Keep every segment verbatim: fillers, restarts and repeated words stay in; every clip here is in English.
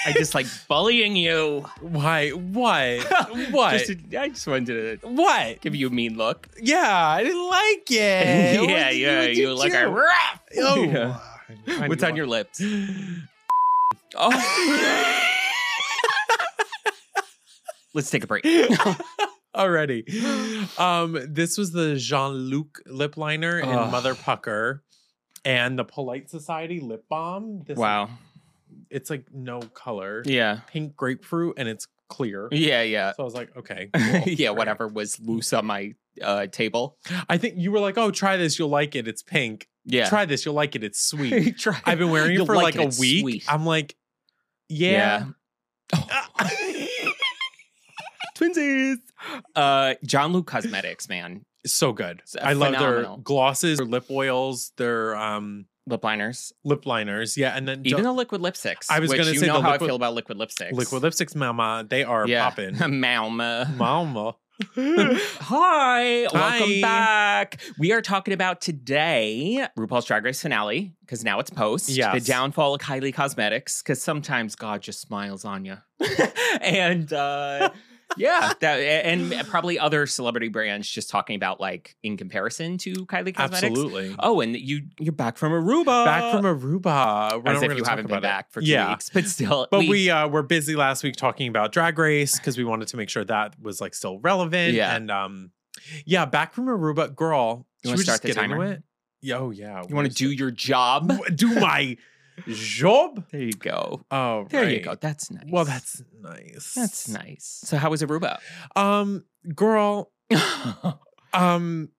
I just like bullying you. Why? What? What? Just to, I just wanted to what? give you a mean look. Yeah, I didn't like it. yeah, yeah, What did you look do? like rough. Oh. Yeah. I What's know. on your lips? Oh. Let's take a break. Already. Um, this was the Jean-Luc lip liner in Ugh. Mother Pucker and the Polite Society lip balm. This, Wow. It's like no color. Yeah. Pink grapefruit and it's clear. Yeah, yeah. So I was like, okay. Cool. yeah, Great. whatever was loose on my uh, table. I think you were like, oh, try this. You'll like it. It's pink. Yeah. Try this. You'll like it. It's sweet. Try I've been wearing it You'll for like, like it, a it's week. sweet. I'm like, yeah. Twinsies. Uh, Jean-Luc Cosmetics, man. So good. It's I love phenomenal. their glosses, their lip oils, their um Lip liners. lip liners. Yeah. And then Even don't- the liquid lipsticks. I was which gonna you say know the how liquid- I feel about liquid lipsticks. liquid lipsticks, mama, they are yeah. popping. Mama. Mama. Hi, welcome Hi. back. We are talking about today RuPaul's Drag Race finale, because now it's post. Yes. The downfall of Kylie Cosmetics, because sometimes God just smiles on you. and uh, yeah, that, and probably other celebrity brands just talking about like in comparison to Kylie Cosmetics. Absolutely. Oh, and you you're back from Aruba. Back from Aruba. We're As not if gonna you talk haven't been about it. back for two Yeah. weeks, but still. But we, uh, were busy last week talking about Drag Race because we wanted to make sure that was like still relevant. Yeah. And um, yeah, back from Aruba, girl. You should wanna we start just the get into timer? it? Yeah, oh yeah. you want to do your job? do my job? There you go. Oh, There you right. go. That's nice. Well, that's nice. That's nice. So how was Aruba? Um, girl, um,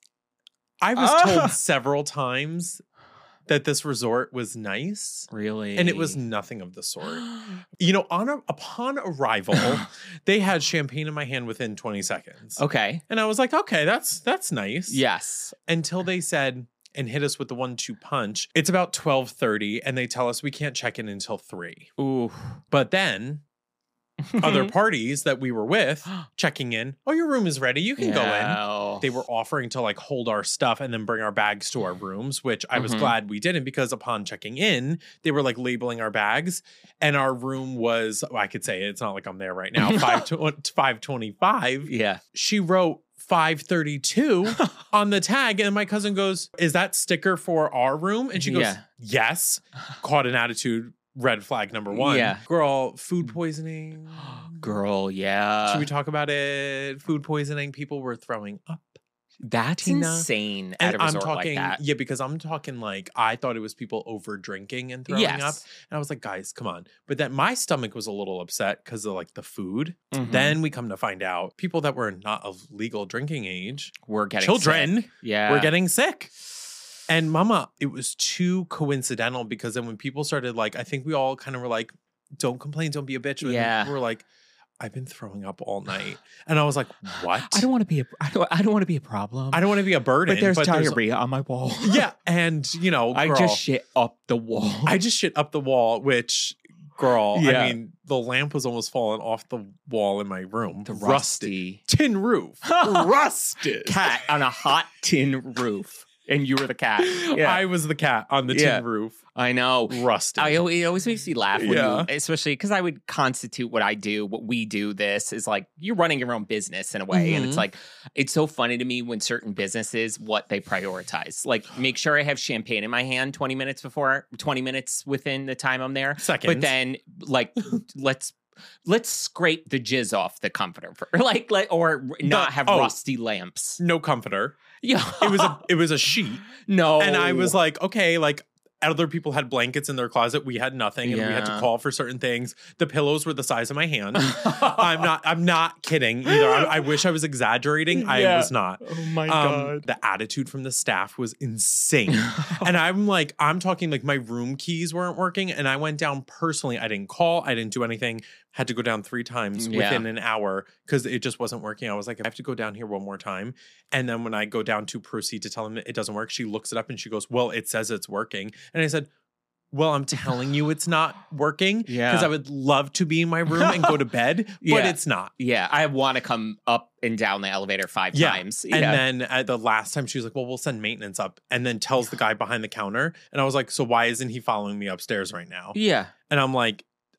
I was Ah. told several times that this resort was nice. Really? And it was nothing of the sort. You know, on a, upon arrival, they had champagne in my hand within twenty seconds. Okay. And I was like, okay, that's that's nice. Yes. Until they said and hit us with the one two punch. It's about twelve thirty and they tell us we can't check in until three. Ooh. But then other parties that we were with checking in, oh, your room is ready. You can go in. They were offering to like hold our stuff and then bring our bags to our rooms, which I was Mhm. glad we didn't because upon checking in, they were like labeling our bags and our room was, well, I could say it, it's not like I'm there right now, five twenty-five. Yeah. She wrote five thirty-two on the tag and my cousin goes, is that sticker for our room? And she goes, Yeah. yes. Caught an attitude. Red flag number one. Yeah. Girl, food poisoning. Girl, yeah. Should we talk about it? Food poisoning. People were throwing up. That's Tina? insane at And a I'm resort talking, like that. yeah, because I'm talking like I thought it was people over drinking and throwing Yes. up. And I was like, guys, come on. But then my stomach was a little upset because of like the food. Mhm. Then we come to find out people that were not of legal drinking age, We're getting children, sick. Yeah. were getting sick. And mama, it was too coincidental because then when people started like, I think we all kind of were like, don't complain, don't be a bitch. And Yeah. we were like, I've been throwing up all night. And I was like, what? I don't want to be a I don't I don't want to be a problem. I don't want to be a burden. but there's diarrhea on my wall. Yeah. And, you know, I girl, just shit up the wall. I just shit up the wall, which, girl, Yeah. I mean, the lamp was almost falling off the wall in my room. the Rusted. rusty Tin roof. Rusted. cat on a hot tin roof. And you were the cat. Yeah. I was the cat on the tin Yeah. roof. I know. Rusted. I always, it always makes me laugh when Yeah. you, especially because I would constitute what I do, what we do. This is like you're running your own business in a way, and it's Mhm. like it's so funny to me when certain businesses what they prioritize. Like make sure I have champagne in my hand twenty minutes before, twenty minutes within the time I'm there. Second. But then like let's let's scrape the jizz off the comforter, for, like like or not have oh. rusty lamps. no comforter. Yeah, It was a it was a sheet. no, And I was like, okay, like other people had blankets in their closet. We had nothing, and we had to Yeah. call for certain things. The pillows were the size of my hand. I'm not. I'm not kidding either. I, I wish I was exaggerating. I Yeah. was not. Oh my Um, the attitude from the staff was insane. And I'm like, I'm talking like my room keys weren't working. And I went down personally. I didn't call. I didn't do anything. Had to go down three times Yeah. within an hour because it just wasn't working. I was like, I have to go down here one more time. And then when I go down to proceed to tell him it doesn't work, she looks it up and she goes, well, it says it's working. And I said, well, I'm telling you it's not working because Yeah. I would love to be in my room and go to bed, but Yeah. it's not. Yeah, I want to come up and down the elevator five Yeah. times. And then at the last time she was like, well, we'll send maintenance up, and then tells the guy behind the counter. And I was like, so why isn't he following me upstairs right now? yeah, And I'm like,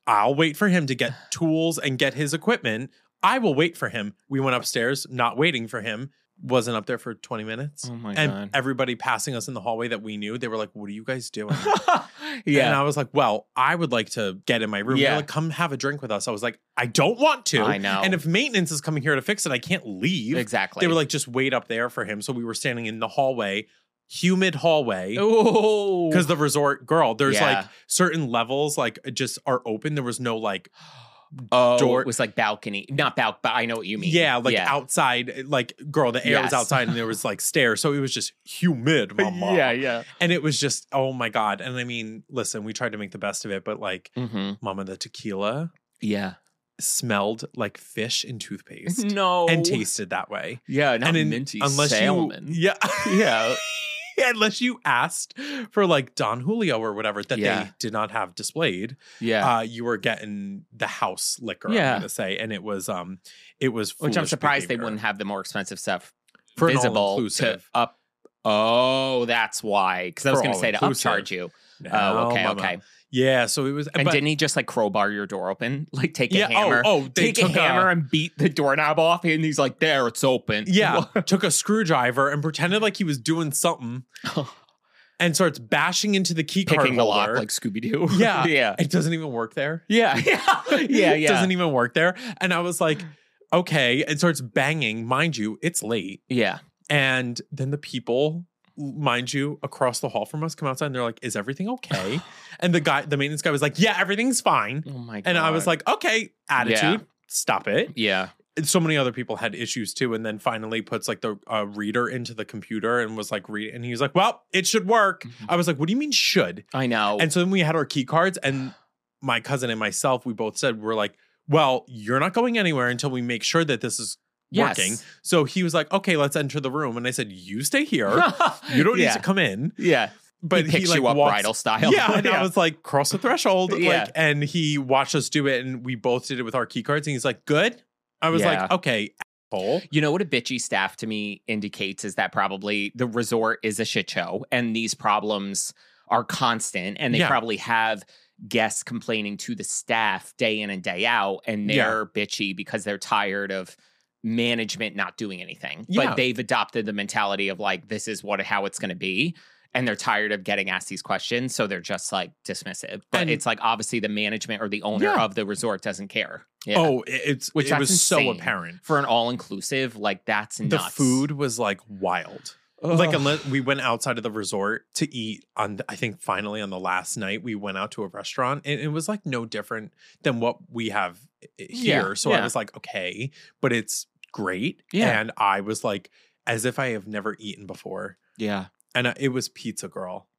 I'll wait for him to get tools and get his equipment. I will wait for him. We went upstairs, not waiting for him. Wasn't up there for twenty minutes. Oh my and God. everybody passing us in the hallway that we knew, they were like, what are you guys doing? Yeah. And I was like, well, I would like to get in my room. Yeah. They're like, come have a drink with us. I was like, I don't want to. I know. And if maintenance is coming here to fix it, I can't leave. Exactly. They were like, just wait up there for him. So we were standing in the hallway, humid hallway. oh. Because the resort, girl, there's Yeah. like certain levels like just are open. There was no like, Oh, door- it was like balcony. Not balcony, but I know what you mean. yeah, like outside, like girl, the air was Yes. outside and there was like stairs. So it was just humid, mama. Yeah, yeah. And it was just, oh my God. And I mean, listen, we tried to make the best of it, but like, Mm-hmm. mama, the tequila Yeah. smelled like fish and toothpaste. No. And tasted that way. Yeah, not and in- minty unless salmon. you, yeah, Yeah. unless you asked for like Don Julio or whatever that Yeah. they did not have displayed, Yeah. uh, you were getting the house liquor. Yeah. I'm gonna say, and it was, um, it was, Which I'm foolish surprised they behavior. wouldn't have the more expensive stuff For an visible to all-inclusive. up. Oh, that's why. Because I was For going to say to all-inclusive. upcharge you. No, Oh, okay, mama. okay. Yeah, so it was, And but, didn't he just like crowbar your door open? Like take a yeah, hammer, oh, oh, they take a took hammer and beat the doorknob off, and he's like, "There, it's open." yeah, took a screwdriver and pretended like he was doing something, and starts bashing into the key card picking the lock holder. like Scooby Doo. Yeah. yeah, It doesn't even work there. yeah, yeah, yeah, It yeah. doesn't even work there. And I was like, okay. And starts banging. Mind you, it's late. yeah. And then the people, mind you, across the hall from us come outside and they're like, is everything okay? And the guy, the maintenance guy was like, yeah, everything's fine. Oh my god. And I was like, okay, attitude, Yeah. stop it. yeah, And so many other people had issues too. And then finally puts like the uh, reader into the computer and was like, read. And he was like, well, it should work. Mhm. I was like, what do you mean should? I know. And so then we had our key cards, and my cousin and myself, we both said, we're like, well, you're not going anywhere until we make sure that this is Yes. working. So he was like, okay, let's enter the room. And I said, you stay here. You don't yeah. need to come in. Yeah. But he picks like you up walks- bridal style. Yeah. And I was like, cross the threshold. Yeah. Like, and he watched us do it, and we both did it with our key cards. And he's like, good. I was Yeah. like, okay, asshole. You know what a bitchy staff to me indicates is that probably the resort is a shit show and these problems are constant, and they Yeah. probably have guests complaining to the staff day in and day out, and they're bitchy because they're tired of management not doing anything. Yeah. But they've adopted the mentality of like, this is what how it's going to be. And they're tired of getting asked these questions. So they're just like dismissive. But And- it's like obviously the management or the owner Yeah. of the resort doesn't care. Yeah. Oh, it- it's Which it that's was so insane. apparent. For an all inclusive, like that's nuts. The food was like wild. Like unless we went outside of the resort to eat on, I think finally on the last night we went out to a restaurant, and it was like no different than what we have i- here. Yeah, so I yeah. was like, okay, but it's great. Yeah. And I was like, as if I have never eaten before. Yeah. And I- it was Pizza Girl.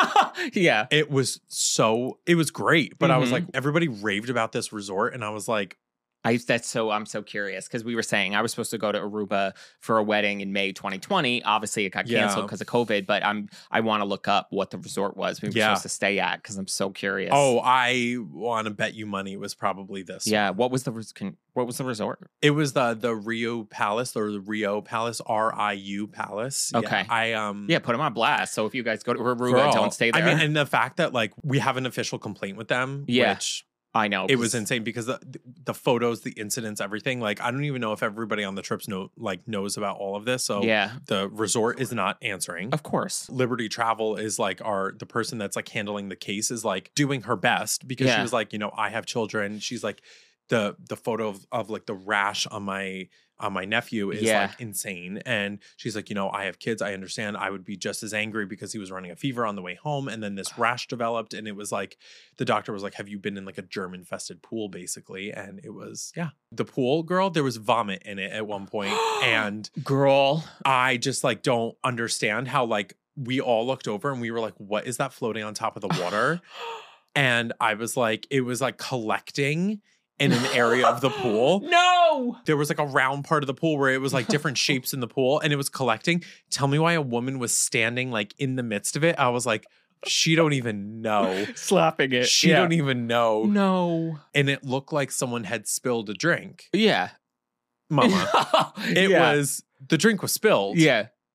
yeah. It was so, it was great. But I was Mhm. like, everybody raved about this resort, and I was like, I that's so I'm so curious because we were saying I was supposed to go to Aruba for a wedding in May twenty twenty. Obviously, it got canceled Yeah. because of COVID. But I'm I want to look up what the resort was we were Yeah. supposed to stay at because I'm so curious. oh, I want to bet you money it was probably this. yeah. What was the res- can, what was the resort? It was the the Rio Palace or the Rio Palace, R I U Palace. Okay. Yeah, I um Yeah, put them on blast. So if you guys go to Aruba, girl, don't stay there. I mean, and the fact that like we have an official complaint with them, Yeah. which I know it was 'cause- insane because the the photos, the incidents, everything. Like I don't even know if everybody on the trips know like knows about all of this. So Yeah, the resort is not answering. of course. Liberty Travel is like our the person that's like handling the case is like doing her best because she Yeah. was like, you know, I have children. She's like the the photo of, of like the rash on my on my nephew is Yeah. like insane. And she's like, you know, I have kids. I understand. I would be just as angry because he was running a fever on the way home. And then this rash developed. And it was like the doctor was like, have you been in like a germ infested pool, basically? And it was, yeah. The pool, girl, there was vomit in it at one point. And Girl. I just like don't understand how like we all looked over and we were like, what is that floating on top of the water? And I was like, it was like collecting in an area of the pool. No. There was like a round part of the pool where it was like different shapes in the pool and it was collecting. Tell me why a woman was standing like in the midst of it. I was like, she don't even know. Slapping it. She yeah. don't even know. No. And it looked like someone had spilled a drink. Yeah. Mama. It Yeah. was, the drink was spilled. Yeah.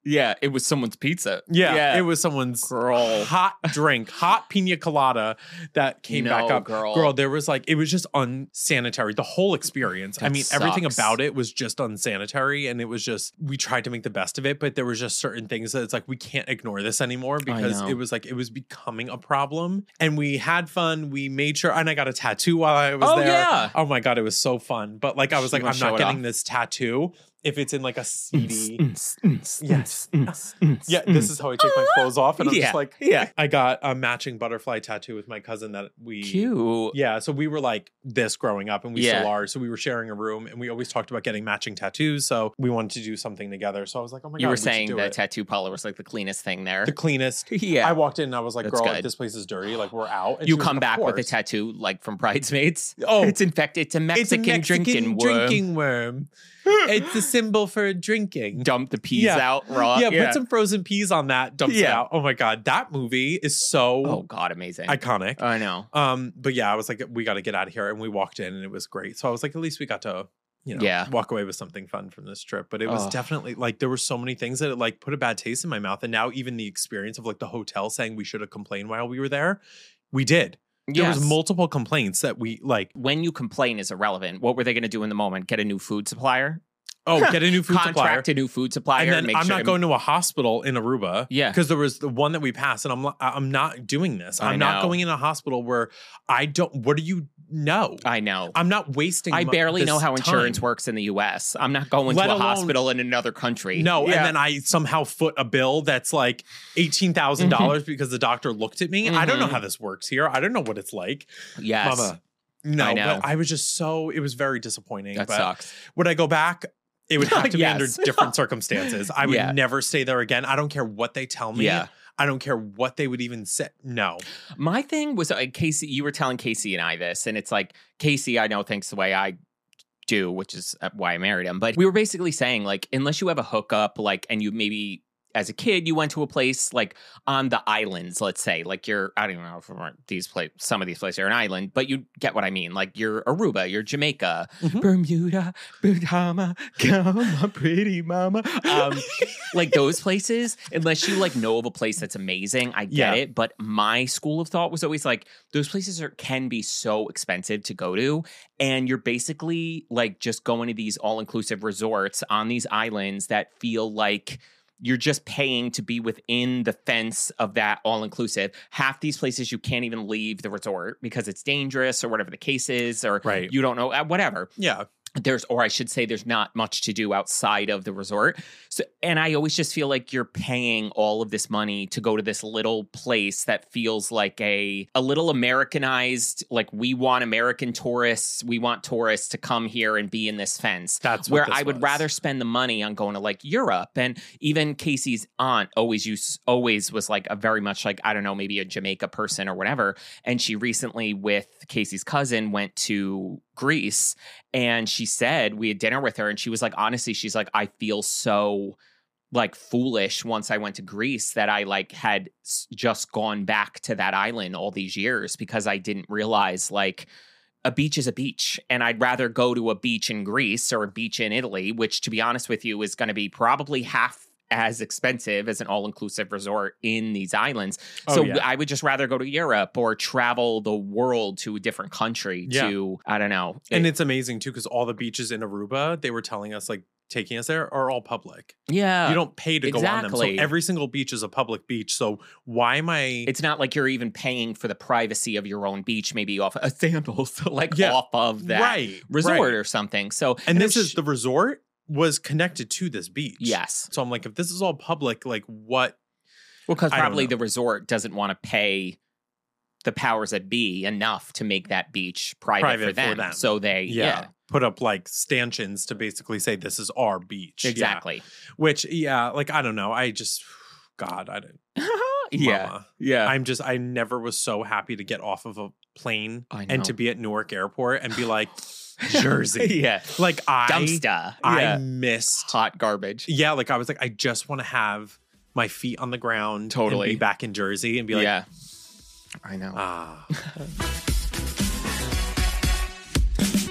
Yeah, it was someone's pizza. Yeah, yeah. it was someone's Girl. hot drink, hot pina colada that came No, back up. girl. Girl, there was like, it was just unsanitary. The whole experience. I That mean, everything sucks. about it was just unsanitary. And it was just, we tried to make the best of it, but there was just certain things that it's like, we can't ignore this anymore because know. it was like, it was becoming a problem. And we had fun. We made sure, and I got a tattoo while I was Oh, there. yeah. Oh my God, it was so fun. But like, I was You like, wanna I'm show not it getting off? this tattoo if it's in like a seedy. Yes. Yes. Yeah, this is how I take my clothes off. And I'm yeah. just like, yeah. I got a matching butterfly tattoo with my cousin that we. Cute. Yeah, so we were like this growing up, and we Yeah. still are. So we were sharing a room, and we always talked about getting matching tattoos. So we wanted to do something together. So I was like, oh my You God, were we should saying do that it. tattoo parlor was like the cleanest thing there. The cleanest. yeah. I walked in and I was like, That's girl, good. if this place is dirty, like we're out. And you she was come like, back "Of with a course." tattoo like from Bridesmaids. Oh, It's infected. It's a Mexican, it's a Mexican drinking, drinking worm. worm. It's a symbol for drinking. Dump the peas Yeah. out raw. yeah, put some frozen peas on that. Dumps it Yeah. out. Oh my God, that movie is so Oh God, amazing. iconic. I know. Um, but yeah, I was like, we got to get out of here, and we walked in, and it was great. So I was like, at least we got to, you know, Yeah. walk away with something fun from this trip. But it was Ugh. definitely like there were so many things that it like put a bad taste in my mouth, and now even the experience of like the hotel saying we should have complained while we were there, we did. There Yes. was multiple complaints that we like. When you complain is irrelevant. What were they going to do in the moment? Get a new food supplier? Oh, get a new food supplier. Contract a new food supplier. And then make I'm sure not going to a hospital in Aruba. Yeah. Because there was the one that we passed, and I'm li- I'm not doing this. I I'm not know. going in a hospital where I don't. What do you know? I know. I'm not wasting. I mo- barely this know how insurance time. works in the U S. I'm not going Let to a alone- hospital in another country. No, Yeah. and then I somehow foot a bill that's like eighteen thousand dollars because the doctor looked at me. I don't know Mhm. how this works here. I don't know what it's like. Yes. Mama. No, I know. but I was just so, it was very disappointing. That but sucks. would I go back? It would have to Yes. be under different circumstances. I would Yeah. never stay there again. I don't care what they tell me. Yeah. I don't care what they would even say. No. My thing was uh, Casey, you were telling Casey and I this, and it's like, Casey, I know thinks the way I do, which is uh, why I married him. But we were basically saying, like, unless you have a hookup, like, and you maybe as a kid, you went to a place like on the islands, let's say, like you're, I don't know if these place, some of these places are an island, but you get what I mean. Like you're Aruba, you're Jamaica, Mhm. Bermuda, Bahama, come on, pretty mama. Um, like those places, unless you like know of a place that's amazing, I get Yeah. it. But my school of thought was always like, those places are can be so expensive to go to. And you're basically like just going to these all-inclusive resorts on these islands that feel like you're just paying to be within the fence of that all-inclusive. Half these places you can't even leave the resort because it's dangerous or whatever the case is, or Right. you don't know, uh, whatever. Yeah. There's, or I should say, there's not much to do outside of the resort. So, and I always just feel like you're paying all of this money to go to this little place that feels like a a little Americanized. Like we want American tourists, we want tourists to come here and be in this fence. That's what where this I would was. rather spend the money on going to like Europe. And even Casey's aunt always used, always was like a very much like, I don't know, maybe a Jamaica person or whatever. And she recently with Casey's cousin went to Greece, and she said, we had dinner with her, and she was like, honestly, she's like, I feel so like foolish once I went to Greece that I like had s- just gone back to that island all these years because I didn't realize like a beach is a beach, and I'd rather go to a beach in Greece or a beach in Italy, which to be honest with you is going to be probably half as expensive as an all-inclusive resort in these islands. Oh, So yeah. I would just rather go to Europe or travel the world to a different country Yeah. to, I don't know. And It- it's amazing too, because all the beaches in Aruba, they were telling us like taking us there are all public. yeah. You don't pay to go on them. exactly. So every single beach is a public beach. So why am I It's not like you're even paying for the privacy of your own beach, maybe off a sandals, like Yeah. off of that right, resort right. or something. So, And it this was is sh- the resort was connected to this beach. yes. So I'm like, if this is all public, like what? Well, because I don't probably know. the resort doesn't want to pay the powers that be enough to make that beach private, Private for, for them. them. So they, Yeah. yeah, Put up like stanchions to basically say this is our beach. Yeah. exactly. Which, yeah, like, I don't know. I just, God, I didn't. yeah, Mama. yeah. I'm just, I never was so happy to get off of a plane I and know. to be at Newark Airport and be like, Jersey. yeah. Like, I, Dumpster. I yeah. missed. Hot garbage. Yeah, like, I was like, I just want to have my feet on the ground. Totally. And be back in Jersey and be like, yeah. I know. ah.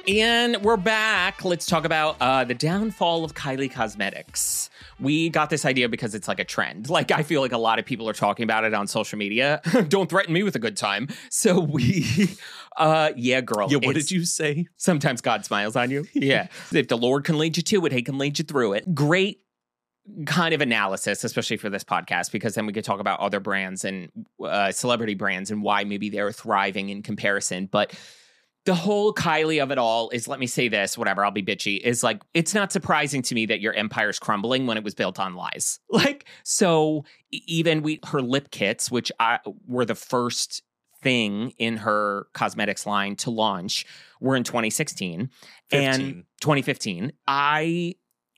And we're back. Let's talk about uh, the downfall of Kylie Cosmetics. We got this idea because it's like a trend. Like, I feel like a lot of people are talking about it on social media. Don't threaten me with a good time. So we, uh, yeah, girl. Yeah, what did you say? Sometimes God smiles on you. Yeah. If the Lord can lead you to it, he can lead you through it. Great kind of analysis, especially for this podcast, because then we could talk about other brands and uh, celebrity brands and why maybe they're thriving in comparison. But the whole Kylie of it all is, let me say this, whatever, I'll be bitchy, is like, it's not surprising to me that your empire's crumbling when it was built on lies. Like, so even we, her lip kits, which I, were the first thing in her cosmetics line to launch, were in twenty sixteen. fifteen. And twenty fifteen. I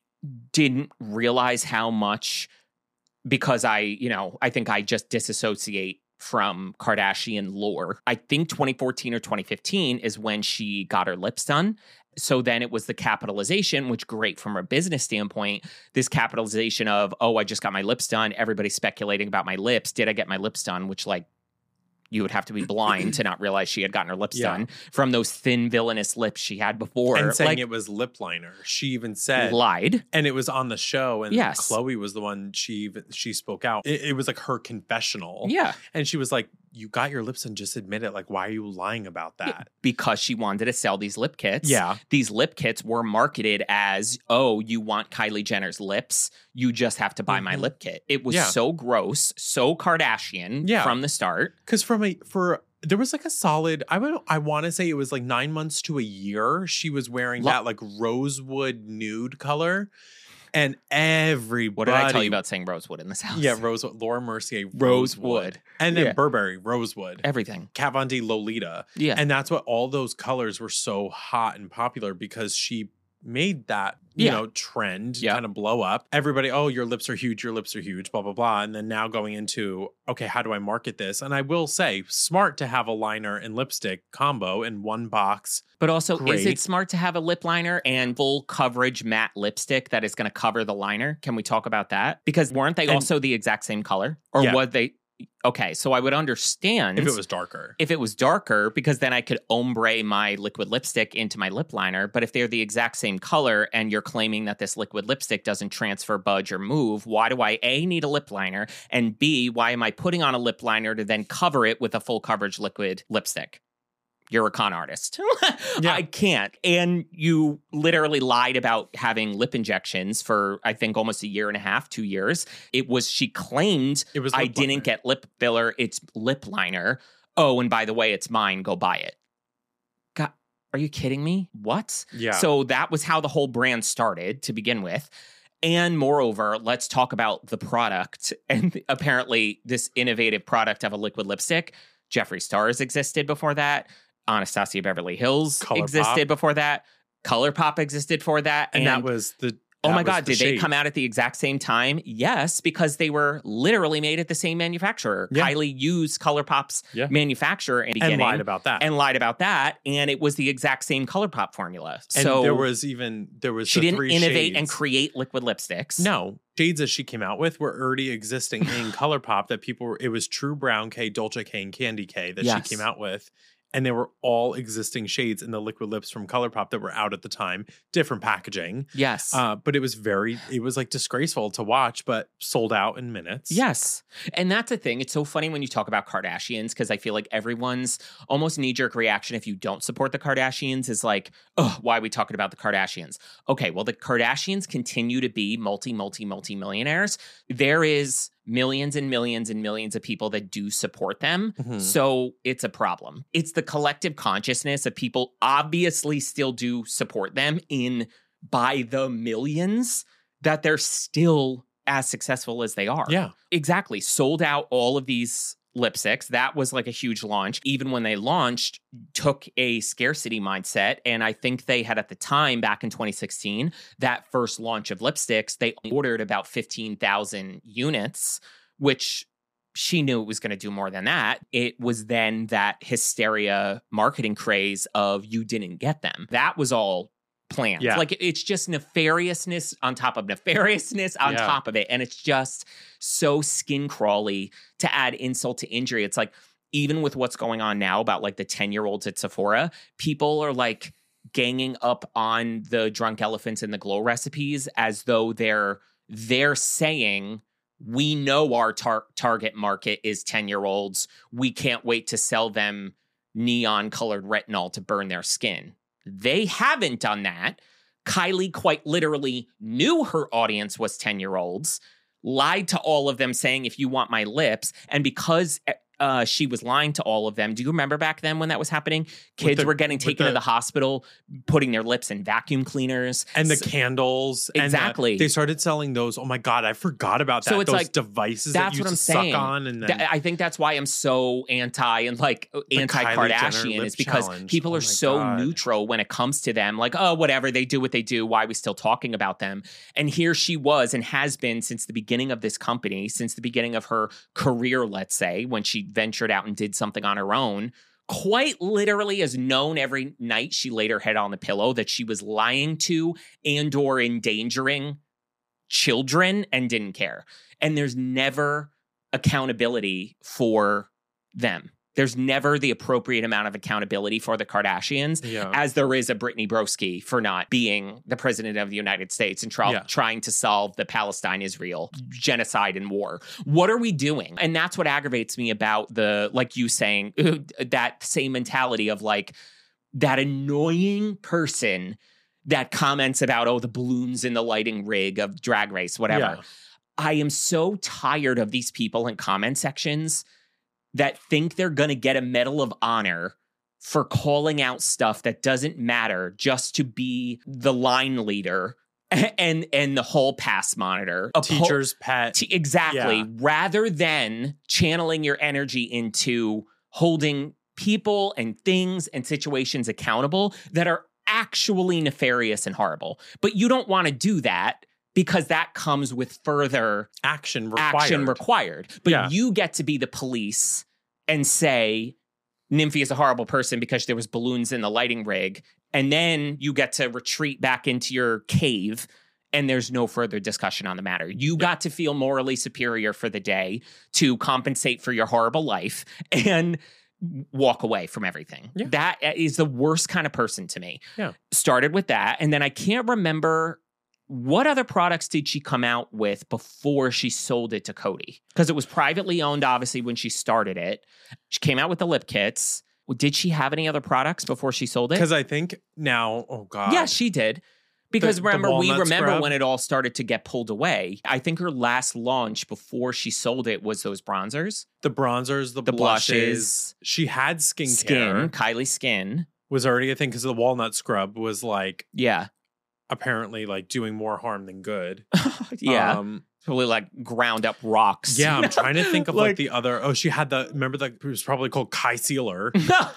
didn't realize how much, because I, you know, I think I just disassociate from Kardashian lore. I think twenty fourteen or twenty fifteen is when she got her lips done. So then it was the capitalization, which great from a business standpoint, this capitalization of, oh, I just got my lips done. Everybody's speculating about my lips. Did I get my lips done? Which, like, you would have to be blind to not realize she had gotten her lips Yeah. done from those thin villainous lips she had before. And saying like, it was lip liner. She even said, lied. and it was on the show. And Yes. Chloe was the one she even, she spoke out. It, it was like her confessional. Yeah. And she was like, you got your lips and just admit it. Like, why are you lying about that? Because she wanted to sell these lip kits. Yeah. These lip kits were marketed as, oh, you want Kylie Jenner's lips, you just have to buy my Mhm. lip kit. It was Yeah. so gross, so Kardashian Yeah. from the start. Because from a, for, there was like a solid, I would, I want to say it was like nine months to a year. She was wearing Lo- that like rosewood nude color. And everybody. What did I tell you about saying Rosewood in this house? Yeah, Rosewood. Laura Mercier, Rosewood. Rosewood. And then Yeah. Burberry, Rosewood. Everything. Kat Von D, Lolita. Yeah. And that's what all those colors were so hot and popular because she made that, you Yeah. know, trend Yeah. kind of blow up. Everybody, oh, your lips are huge, your lips are huge, blah, blah, blah. And then now going into, okay, how do I market this? And I will say, smart to have a liner and lipstick combo in one box. But also, is Great. it smart to have a lip liner and full coverage matte lipstick that is going to cover the liner? Can we talk about that? Because weren't they And- also the exact same color? Or Yeah. was they? Okay, so I would understand If it was darker. if it was darker, because then I could ombre my liquid lipstick into my lip liner. But if they're the exact same color and you're claiming that this liquid lipstick doesn't transfer, budge, or move, why do I A, need a lip liner? And B, why am I putting on a lip liner to then cover it with a full coverage liquid lipstick? You're a con artist. Yeah. I can't. And you literally lied about having lip injections for, I think, almost a year and a half, two years. It was, she claimed It was I lip didn't liner. get lip filler. It's lip liner. Oh, and by the way, it's mine. Go buy it. God, are you kidding me? What? Yeah. So that was how the whole brand started to begin with. And moreover, let's talk about the product. And apparently, this innovative product of a liquid lipstick, Jeffree Star's existed before that. Anastasia Beverly Hills ColourPop. existed before that. ColourPop existed for that. and, that was the. Oh that my was God, the did they shade. come out at the exact same time? Yes, because they were literally made at the same manufacturer. Yeah. Kylie used ColourPop's Yeah. manufacturer in the And beginning lied about that. and lied about that. And it was the exact same ColourPop formula. And So there was even, there was she the didn't three innovate and shades. create liquid lipsticks. No, shades that she came out with were already existing in ColourPop that people were, it was True Brown K, Dolce K, and Candy K that Yes. she came out with. And they were all existing shades in the liquid lips from ColourPop that were out at the time, different packaging. Yes. Uh, but it was very, it was like disgraceful to watch, but sold out in minutes. Yes. And that's the thing. It's so funny when you talk about Kardashians because I feel like everyone's almost knee jerk reaction if you don't support the Kardashians is like, oh, why are we talking about the Kardashians? Okay, well, the Kardashians continue to be multi, multi, multi millionaires. There is millions and millions and millions of people that do support them. Mhm. So it's a problem. It's the collective consciousness of people obviously still do support them in by the millions that they're still as successful as they are. Yeah. Exactly. Sold out all of these lipsticks. That was like a huge launch. Even when they launched, took a scarcity mindset. And I think they had at the time, back in twenty sixteen, that first launch of lipsticks, they ordered about fifteen thousand units, which she knew it was going to do more than that. It was then that hysteria marketing craze of you didn't get them. That was all planned. Yeah. Like it's just nefariousness on top of nefariousness on Yeah. top of it. And it's just so skin crawly to add insult to injury. It's like, even with what's going on now about like the ten year olds at Sephora, people are like ganging up on the drunk elephants and the glow recipes as though they're they're saying, we know our tar- target market is ten-year-olds. We can't wait to sell them neon-colored retinol to burn their skin. They haven't done that. Kylie quite literally knew her audience was ten-year-olds, lied to all of them saying, if you want my lips, and because uh, she was lying to all of them, do you remember back then when that was happening? Kids the, were getting taken the, to the hospital, putting their lips in vacuum cleaners. And the so, candles. Exactly. And the, they started selling those. Oh my God, I forgot about that. So it's those like, devices that's that you what I'm suck saying. on. And then Th- I think that's why I'm so anti and like anti-Kardashian is because challenge. people oh are so God. neutral when it comes to them. Like, oh, whatever, they do what they do. Why are we still talking about them? And here she was and has been since the beginning of this company, since the beginning of her career, let's say, when she ventured out and did something on her own, quite literally has known every night she laid her head on the pillow that she was lying to and or endangering children and didn't care. And there's never accountability for them. There's never the appropriate amount of accountability for the Kardashians, yeah. as there is a Brittany Broski for not being the president of the United States and try- yeah. trying to solve the Palestine-Israel genocide and war. What are we doing? And that's what aggravates me about the, like you saying, that same mentality of like that annoying person that comments about, oh, the balloons in the lighting rig of Drag Race, whatever. Yeah. I am so tired of these people in comment sections that think they're going to get a Medal of Honor for calling out stuff that doesn't matter just to be the line leader and and the whole pass monitor. A teacher's pet. T- exactly. Yeah. Rather than channeling your energy into holding people and things and situations accountable that are actually nefarious and horrible. But you don't want to do that because that comes with further action required. Action required. But yeah. you get to be the police and say, Nymphia is a horrible person because there was balloons in the lighting rig. And then you get to retreat back into your cave and there's no further discussion on the matter. You yeah. got to feel morally superior for the day to compensate for your horrible life and walk away from everything. Yeah. That is the worst kind of person to me. Yeah. Started with that. And then I can't remember, what other products did she come out with before she sold it to Coty? Because it was privately owned, obviously, when she started it. She came out with the lip kits. Did she have any other products before she sold it? Because I think now, oh God. Yeah, she did. Because the, remember, the we remember scrub? when it all started to get pulled away. I think her last launch before she sold it was those bronzers. The bronzers, the, the blushes. blushes. She had skincare. Skin, Kylie Skin. Was already a thing because the walnut scrub was like... Yeah. apparently like doing more harm than good. yeah. Um, Probably like ground up rocks. Yeah, I'm trying to think of like, like the other. Oh, she had the, remember that it was probably called Concealer.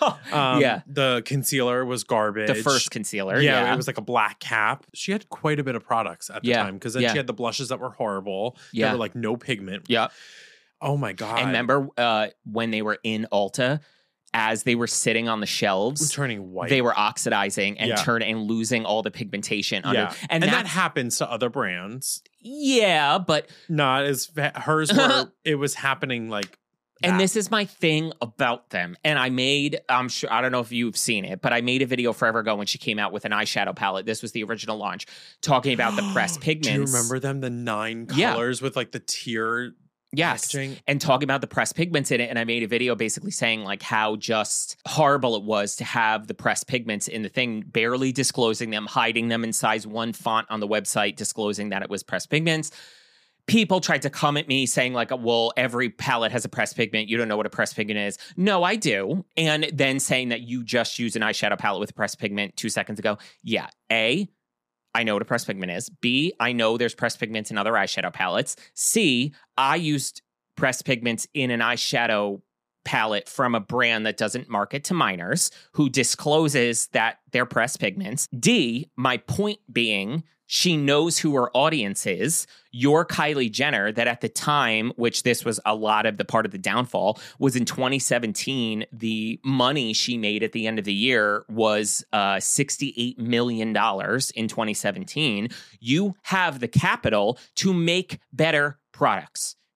um, yeah. The concealer was garbage. The first concealer. Yeah, yeah. It was like a black cap. She had quite a bit of products at the yeah. time because then yeah. she had the blushes that were horrible. Yeah. That were like no pigment. Yeah. Oh my God. And remember uh, when they were in Ulta, as they were sitting on the shelves, turning white, they were oxidizing and yeah. turning and losing all the pigmentation. Under, yeah. and, and that happens to other brands. Yeah, but not as fa- hers were. It was happening like. That. And this is my thing about them. And I made, I'm sure, I don't know if you've seen it, but I made a video forever ago when she came out with an eyeshadow palette. This was the original launch, talking about the pressed pigments. Do you remember them? The nine colors yeah. with like the tier. Yes. Packaging. And talking about the pressed pigments in it. And I made a video basically saying like how just horrible it was to have the pressed pigments in the thing, barely disclosing them, hiding them in size one font on the website, disclosing that it was pressed pigments. People tried to come at me saying like, well, every palette has a pressed pigment. You don't know what a pressed pigment is. No, I do. And then saying that you just use an eyeshadow palette with a pressed pigment two seconds ago. Yeah. A, I know what a pressed pigment is. B, I know there's pressed pigments in other eyeshadow palettes. C, I used pressed pigments in an eyeshadow palette from a brand that doesn't market to minors, who discloses that they're pressed pigments. D, my point being, she knows who her audience is. You're Kylie Jenner, that at the time, which this was a lot of the part of the downfall, was in twenty seventeen, the money she made at the end of the year was uh, sixty-eight million dollars in twenty seventeen. You have the capital to make better products.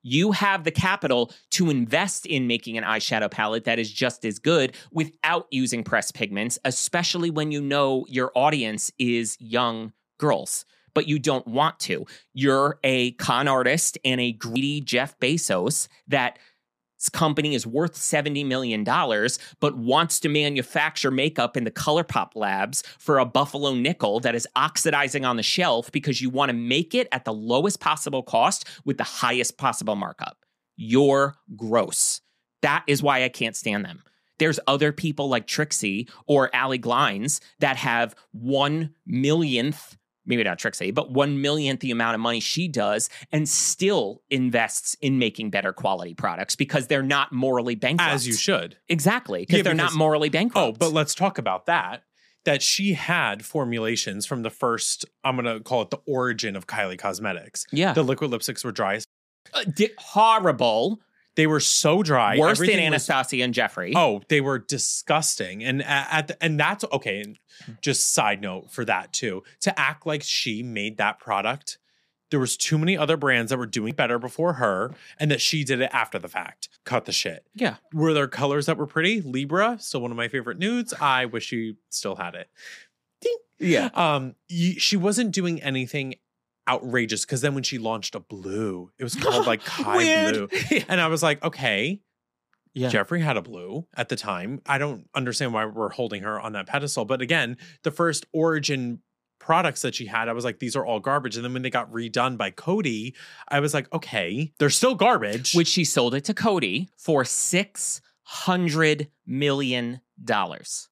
You have the capital to invest in making an eyeshadow palette that is just as good without using pressed pigments, especially when you know your audience is young girls, but you don't want to. You're a con artist and a greedy Jeff Bezos that company is worth seventy million dollars, but wants to manufacture makeup in the ColourPop labs for a buffalo nickel that is oxidizing on the shelf because you want to make it at the lowest possible cost with the highest possible markup. You're gross. That is why I can't stand them. There's other people like Trixie or Allie Glines that have one millionth maybe not Trixie, but one millionth the amount of money she does and still invests in making better quality products because they're not morally bankrupt. As you should. Exactly, because Yeah, they're because- not morally bankrupt. Oh, but let's talk about that. That she had formulations from the first, I'm going to call it the origin of Kylie Cosmetics. Yeah. The liquid lipsticks were dry. as- Uh, di- horrible. They were so dry. Worse than Everything was- Anastasia and Jeffree. Oh, they were disgusting. And at, at the, and that's okay. And just side note for that too, to act like she made that product. There was too many other brands that were doing better before her and that she did it after the fact. Cut the shit. Yeah. Were there colors that were pretty? Libra, still one of my favorite nudes. I wish she still had it. Ding. Yeah. Um, y- she wasn't doing anything outrageous because then when she launched a blue, it was called like Kai Weird. Blue. And I was like, okay, Yeah. Jeffree had a blue at the time. I don't understand why we're holding her on that pedestal. But again, the first origin products that she had, I was like, these are all garbage. And then when they got redone by Coty, I was like, okay, they're still garbage. Which she sold it to Coty for six hundred million dollars.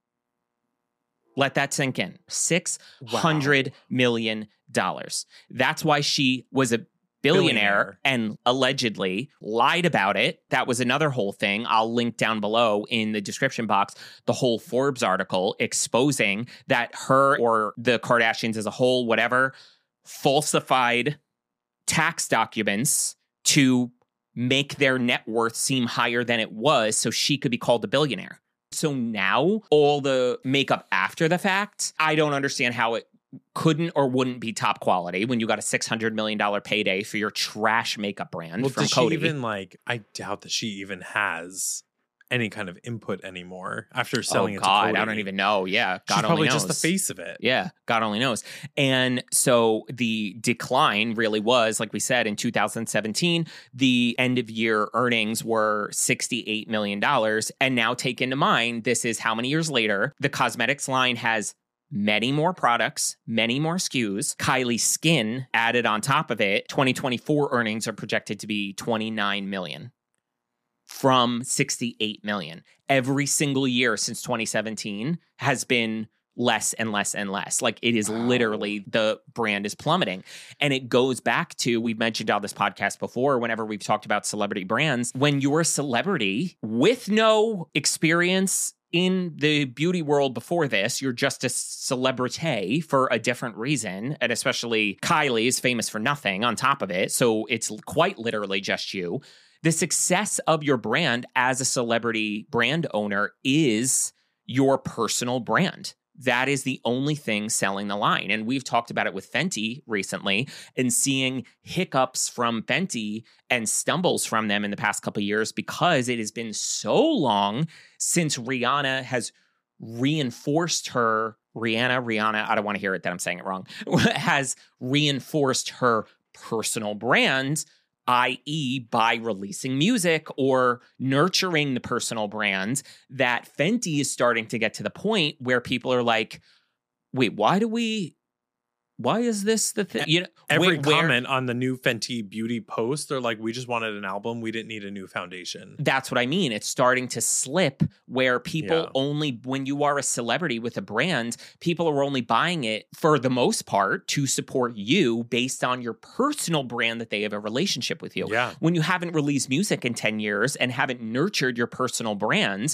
Let that sink in. six hundred million dollars. That's why she was a billionaire, Billionaire. and allegedly lied about it. That was another whole thing. I'll link down below in the description box the whole Forbes article exposing that her or the Kardashians as a whole, whatever, falsified tax documents to make their net worth seem higher than it was so she could be called a billionaire. So now all the makeup after the fact, I don't understand how it couldn't or wouldn't be top quality when you got a six hundred million dollars payday for your trash makeup brand well, from does Coty. she even like, I doubt that she even has any kind of input anymore after selling oh it God, to Coty. I don't even know. Yeah, God She's only probably knows. just the face of it. Yeah, God only knows. And so the decline really was, like we said, in two thousand seventeen, the end of year earnings were sixty-eight million dollars. And now take into mind, this is how many years later, the cosmetics line has many more products, many more S K Us. Kylie Skin added on top of it. twenty twenty-four earnings are projected to be twenty-nine million from sixty-eight million. Every single year since twenty seventeen has been less and less and less. Like it is Wow. literally, the brand is plummeting. And it goes back to, we've mentioned on this podcast before, whenever we've talked about celebrity brands, when you're a celebrity with no experience in the beauty world before this, you're just a celebrity for a different reason. And especially Kylie is famous for nothing on top of it. So it's quite literally just you. The success of your brand as a celebrity brand owner is your personal brand. That is the only thing selling the line. And we've talked about it with Fenty recently and seeing hiccups from Fenty and stumbles from them in the past couple of years because it has been so long since Rihanna has reinforced her, Rihanna, Rihanna, I don't want to hear it that I'm saying it wrong, has reinforced her personal brand, that is by releasing music or nurturing the personal brand, that Fenty is starting to get to the point where people are like, wait, why do we, why is this the thing? You know, Every wh- where- comment on the new Fenty Beauty post, they're like, we just wanted an album. We didn't need a new foundation. That's what I mean. It's starting to slip where people Yeah. only, when you are a celebrity with a brand, people are only buying it for the most part to support you based on your personal brand that they have a relationship with you. Yeah. When you haven't released music in ten years and haven't nurtured your personal brands,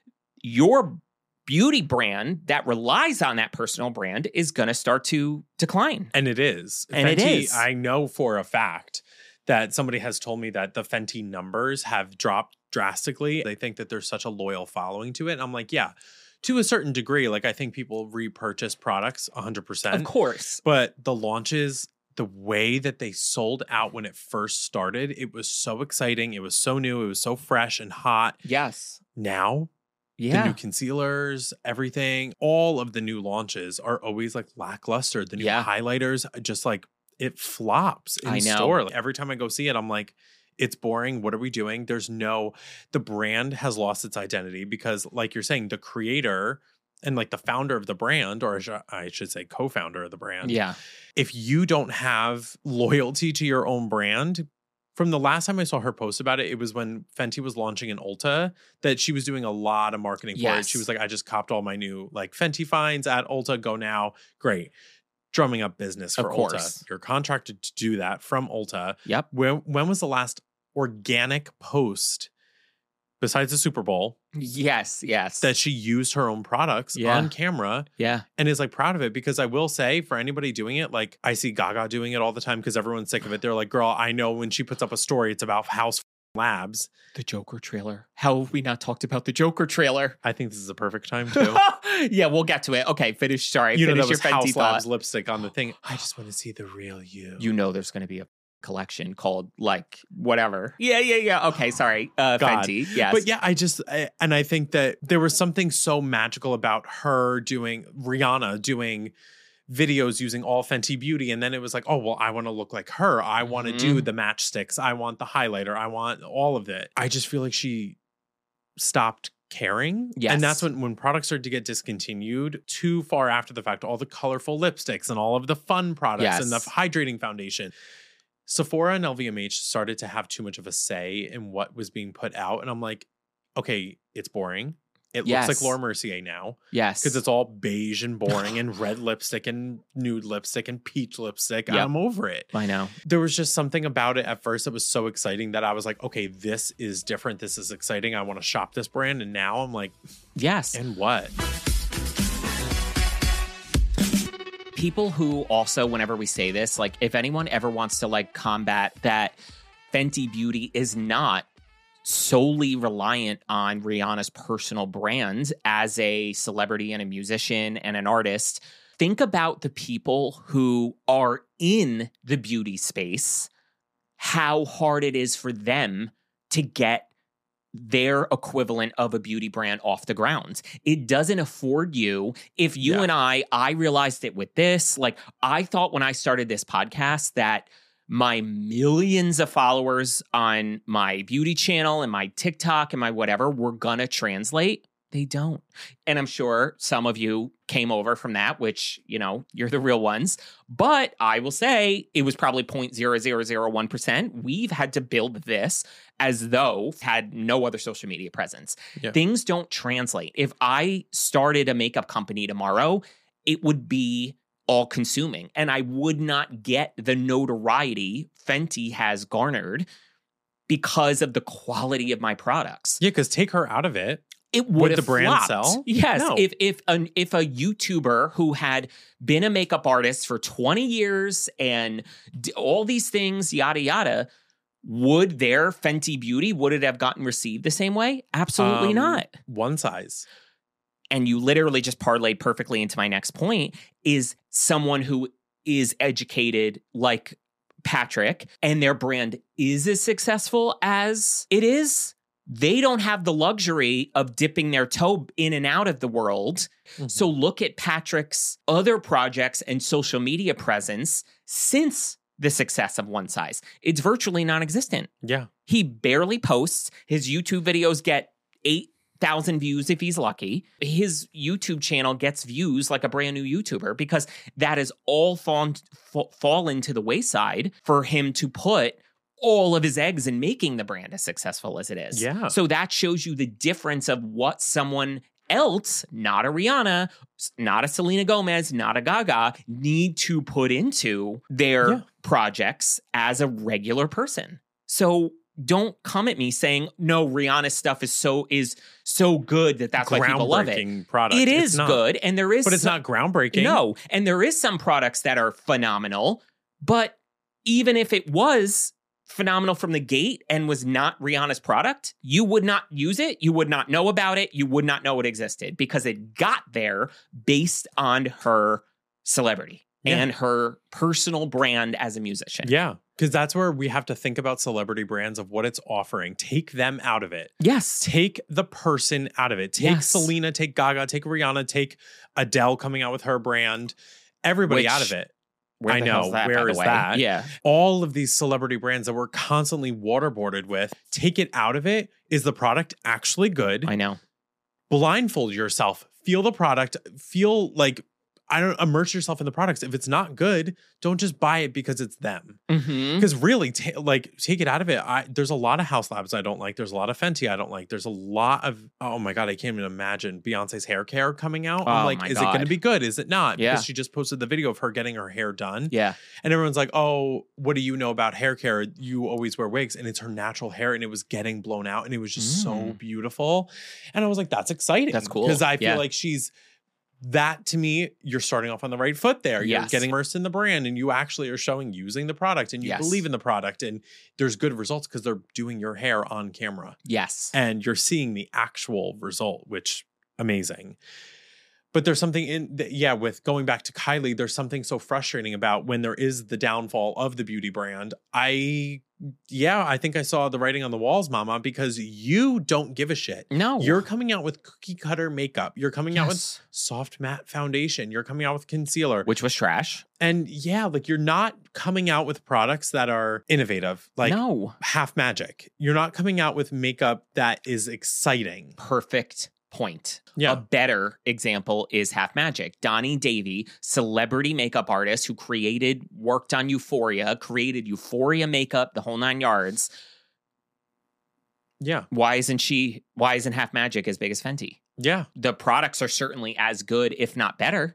your beauty brand that relies on that personal brand is going to start to decline. And it is. And it Fenty, is. I know for a fact that somebody has told me that the Fenty numbers have dropped drastically. They think that there's such a loyal following to it. And I'm like, yeah, to a certain degree. Like, I think people repurchase products one hundred percent. Of course. But the launches, the way that they sold out when it first started, it was so exciting. It was so new. It was so fresh and hot. Yes. Now, Yeah. the new concealers, everything, all of the new launches are always like lackluster. The new Yeah. highlighters, just like it flops in I know. store. Like, every time I go see it, I'm like, it's boring. What are we doing? There's no, the brand has lost its identity because, like you're saying, the creator and like the founder of the brand, or I should say co-founder of the brand. Yeah. If you don't have loyalty to your own brand, from the last time I saw her post about it, it was when Fenty was launching in Ulta that she was doing a lot of marketing for Yes. it. She was like, I just copped all my new like Fenty finds at Ulta. Go now. Great. Drumming up business for Of course. Ulta. You're contracted to do that from Ulta. Yep. When, when was the last organic post besides the Super Bowl Yes. Yes. that she used her own products Yeah. on camera yeah. and is like proud of it? Because I will say, for anybody doing it, like I see Gaga doing it all the time because everyone's sick of it. They're like, girl, I know when she puts up a story, it's about House Labs. The Joker trailer. How have we not talked about the Joker trailer? I think this is a perfect time too. Yeah, we'll get to it. Okay, finish. Sorry, You know, finish that was your Fenty House thought. Labs lipstick on the thing. I just want to see the real you. You know there's going to be a collection called like whatever. Yeah, yeah, yeah. Okay, sorry. Uh, God. Fenty. Yes. But yeah, I just, I, and I think that there was something so magical about her doing, Rihanna doing videos using all Fenty Beauty. And then it was like, oh, well, I want to look like her. I want to Mhm. do the matchsticks. I want the highlighter. I want all of it. I just feel like she stopped caring. Yes. And that's when, when products started to get discontinued too far after the fact, all the colorful lipsticks and all of the fun products and the Yes. hydrating foundation. Sephora and L V M H started to have too much of a say in what was being put out. And I'm like, okay, it's boring. It Yes. looks like Laura Mercier now yes. because it's all beige and boring and red lipstick and nude lipstick and peach lipstick. Yep. I'm over it. I know. There was just something about it at first that was so exciting that I was like, okay, this is different. This is exciting. I want to shop this brand. And now I'm like, Yes. and what? People who also, whenever we say this, like if anyone ever wants to like combat that Fenty Beauty is not solely reliant on Rihanna's personal brand as a celebrity and a musician and an artist, think about the people who are in the beauty space, how hard it is for them to get their equivalent of a beauty brand off the ground. It doesn't afford you. If you Yeah. and I, I realized it with this, like I thought when I started this podcast that my millions of followers on my beauty channel and my TikTok and my whatever were gonna translate. They don't. And I'm sure some of you came over from that, which, you know, you're the real ones. But I will say it was probably zero point zero zero zero one percent. We've had to build this as though had no other social media presence. Yeah. Things don't translate. If I started a makeup company tomorrow, it would be all consuming and I would not get the notoriety Fenty has garnered because of the quality of my products. Yeah, because take her out of it. It would Would have the brand flopped. sell? Yes. No. If if an if a YouTuber who had been a makeup artist for twenty years and d- all these things, yada yada, would their Fenty Beauty, would it have gotten received the same way? Absolutely Um, not. One size. And you literally just parlayed perfectly into my next point, is someone who is educated like Patrick and their brand is as successful as it is. They don't have the luxury of dipping their toe in and out of the world. Mhm. So look at Patrick's other projects and social media presence since the success of One Size. It's virtually non-existent. Yeah. He barely posts. His YouTube videos get eight thousand views if he's lucky. His YouTube channel gets views like a brand new YouTuber because that has all fallen, fa- fallen to the wayside for him to put all of his eggs in making the brand as successful as it is. Yeah. So that shows you the difference of what someone else, not a Rihanna, not a Selena Gomez, not a Gaga, need to put into their Yeah. projects as a regular person. So don't come at me saying, no, Rihanna's stuff is so is so good that that's why people love it. Groundbreaking product. It It's is not. good. And there is But it's some- not groundbreaking. No. And there is some products that are phenomenal. But even if it was phenomenal from the gate and was not Rihanna's product, you would not use it. You would not know about it. You would not know it existed because it got there based on her celebrity. Yeah. and her personal brand as a musician. Yeah. Because that's where we have to think about celebrity brands of what it's offering. Take them out of it. Yes. Take the person out of it. Take Yes. Selena, take Gaga, take Rihanna, take Adele coming out with her brand. Everybody Which- out of it. Where I the know. hell's that, Where by the is way? that? Yeah. All of these celebrity brands that we're constantly waterboarded with, take it out of it. Is the product actually good? I know. Blindfold yourself. Feel the product. Feel like, I don't immerse yourself in the products. If it's not good, don't just buy it because it's them. Mm-hmm. Because really, ta- like, take it out of it. I, there's a lot of House Labs I don't like. There's a lot of Fenty I don't like. There's a lot of, oh my God, I can't even imagine Beyonce's hair care coming out. I'm Oh like, my is it going to God. be good? Is it not? Yeah. Because she just posted the video of her getting her hair done. Yeah. And everyone's like, oh, what do you know about hair care? You always wear wigs. And it's her natural hair. And it was getting blown out. And it was just so Mm. beautiful. And I was like, that's exciting. That's cool. Because I feel Yeah. like she's, that to me, you're starting off on the right foot there. You're Yes. getting immersed in the brand and you actually are showing using the product and you Yes. believe in the product and there's good results because they're doing your hair on camera Yes. and you're seeing the actual result, which amazing. But there's something in, the, yeah, with going back to Kylie, there's something so frustrating about when there is the downfall of the beauty brand. I, yeah, I think I saw the writing on the walls, Mama, because you don't give a shit. No. You're coming out with cookie cutter makeup. You're coming out with Yes. soft matte foundation. You're coming out with concealer. Which was trash. And yeah, like you're not coming out with products that are innovative, like no. Half Magic. You're not coming out with makeup that is exciting. Perfect point. Yeah. A better example is Half Magic. Donnie Davy, celebrity makeup artist who created, worked on Euphoria, created Euphoria makeup, the whole nine yards. Yeah. Why isn't she, why isn't Half Magic as big as Fenty? Yeah. The products are certainly as good, if not better.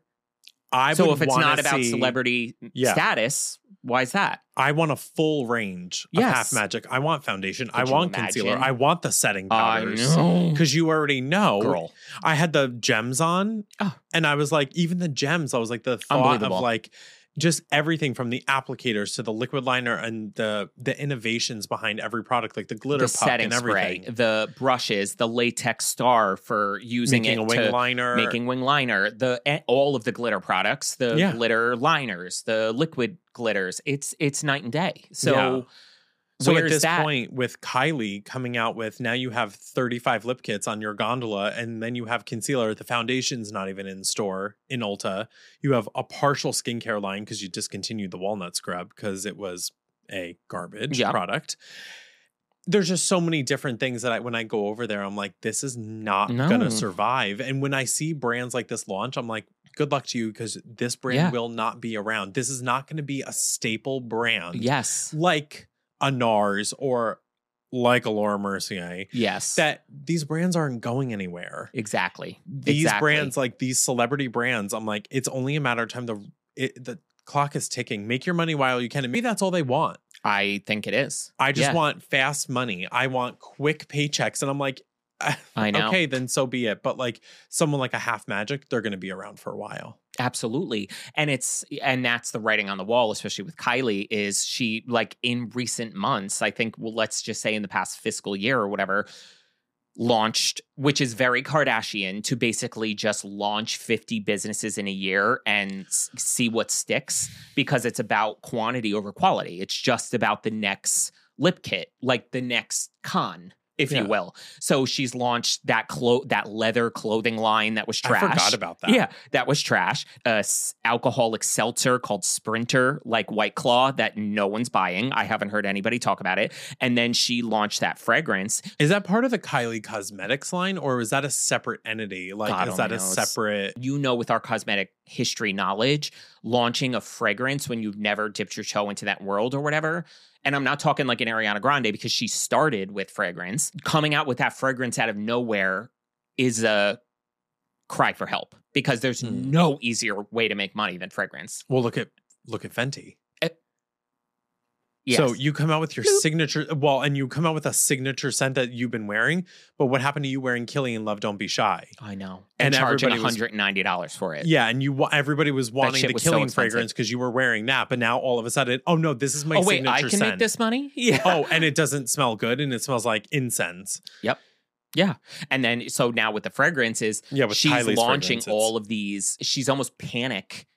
I so would if it's wanna not about see- celebrity Yeah. status, why is that? I want a full range of Yes. Half Magic. I want foundation. I Could you want concealer. imagine? I want the setting I powders. know. Because you already know. Girl. I had the gems on. Oh. And I was like, even the gems, I was like, the thought of Unbelievable. like just everything from the applicators to the liquid liner and the the innovations behind every product, like the glitter The puck setting and spray, everything. the brushes, the latex star for using Making it a wing to liner. making wing liner, the eh, all of the glitter products, the Yeah. glitter liners, the liquid glitters. It's it's night and day. So Yeah. So where's at this that? point, with Kylie coming out with now you have thirty-five lip kits on your gondola, and then you have concealer. The foundation's not even in store in Ulta. You have a partial skincare line because you discontinued the walnut scrub because it was a garbage Yeah. product. There's just so many different things that I, when I go over there, I'm like, this is not No. going to survive. And when I see brands like this launch, I'm like, good luck to you because this brand Yeah. will not be around. This is not going to be a staple brand Yes. like a NARS or like a Laura Mercier, Yes. that these brands aren't going anywhere. exactly. These exactly. brands, like these celebrity brands, I'm like, it's only a matter of time. The it, the clock is ticking. Make your money while you can. And maybe that's all they want. I think it is. I just Yeah. want fast money. I want quick paychecks. And I'm like, I know. okay, then so be it. But like someone like a Half Magic, they're going to be around for a while. Absolutely. And it's and that's the writing on the wall, especially with Kylie, is she like in recent months, I think, well, let's just say in the past fiscal year or whatever, launched, which is very Kardashian, to basically just launch fifty businesses in a year and s- see what sticks, because it's about quantity over quality. It's just about the next lip kit, like the next con, if Yeah. you will. So she's launched that clo- that leather clothing line that was trash. I forgot about that. Yeah, that was trash. A s- alcoholic seltzer called Sprinter, like White Claw, that no one's buying. I haven't heard anybody talk about it. And then she launched that fragrance. Is that part of the Kylie Cosmetics line or is that a separate entity? Like, God is that only a knows. separate? You know, with our cosmetic history knowledge, launching a fragrance when you've never dipped your toe into that world or whatever. And I'm not talking like an Ariana Grande because she started with fragrance. Coming out with that fragrance out of nowhere is a cry for help, because there's Hmm. no easier way to make money than fragrance. Well, look at look at Fenty. Yes. So you come out with your Bloop. signature, well, and you come out with a signature scent that you've been wearing. But what happened to you wearing Killian Love Don't Be Shy? I know. And And, charging everybody was- one hundred ninety dollars for it. Yeah, and you wa- everybody was wanting shit the was so Killian expensive. fragrance because you were wearing that. But now all of a sudden, oh no, this is my Oh, wait, signature I can scent. make this money? Yeah. Oh, and it doesn't smell good, and it smells like incense. Yep. Yeah. And then, so now with the fragrances, Yeah, with she's Kylie's launching fragrance, it's- all of these. She's almost panic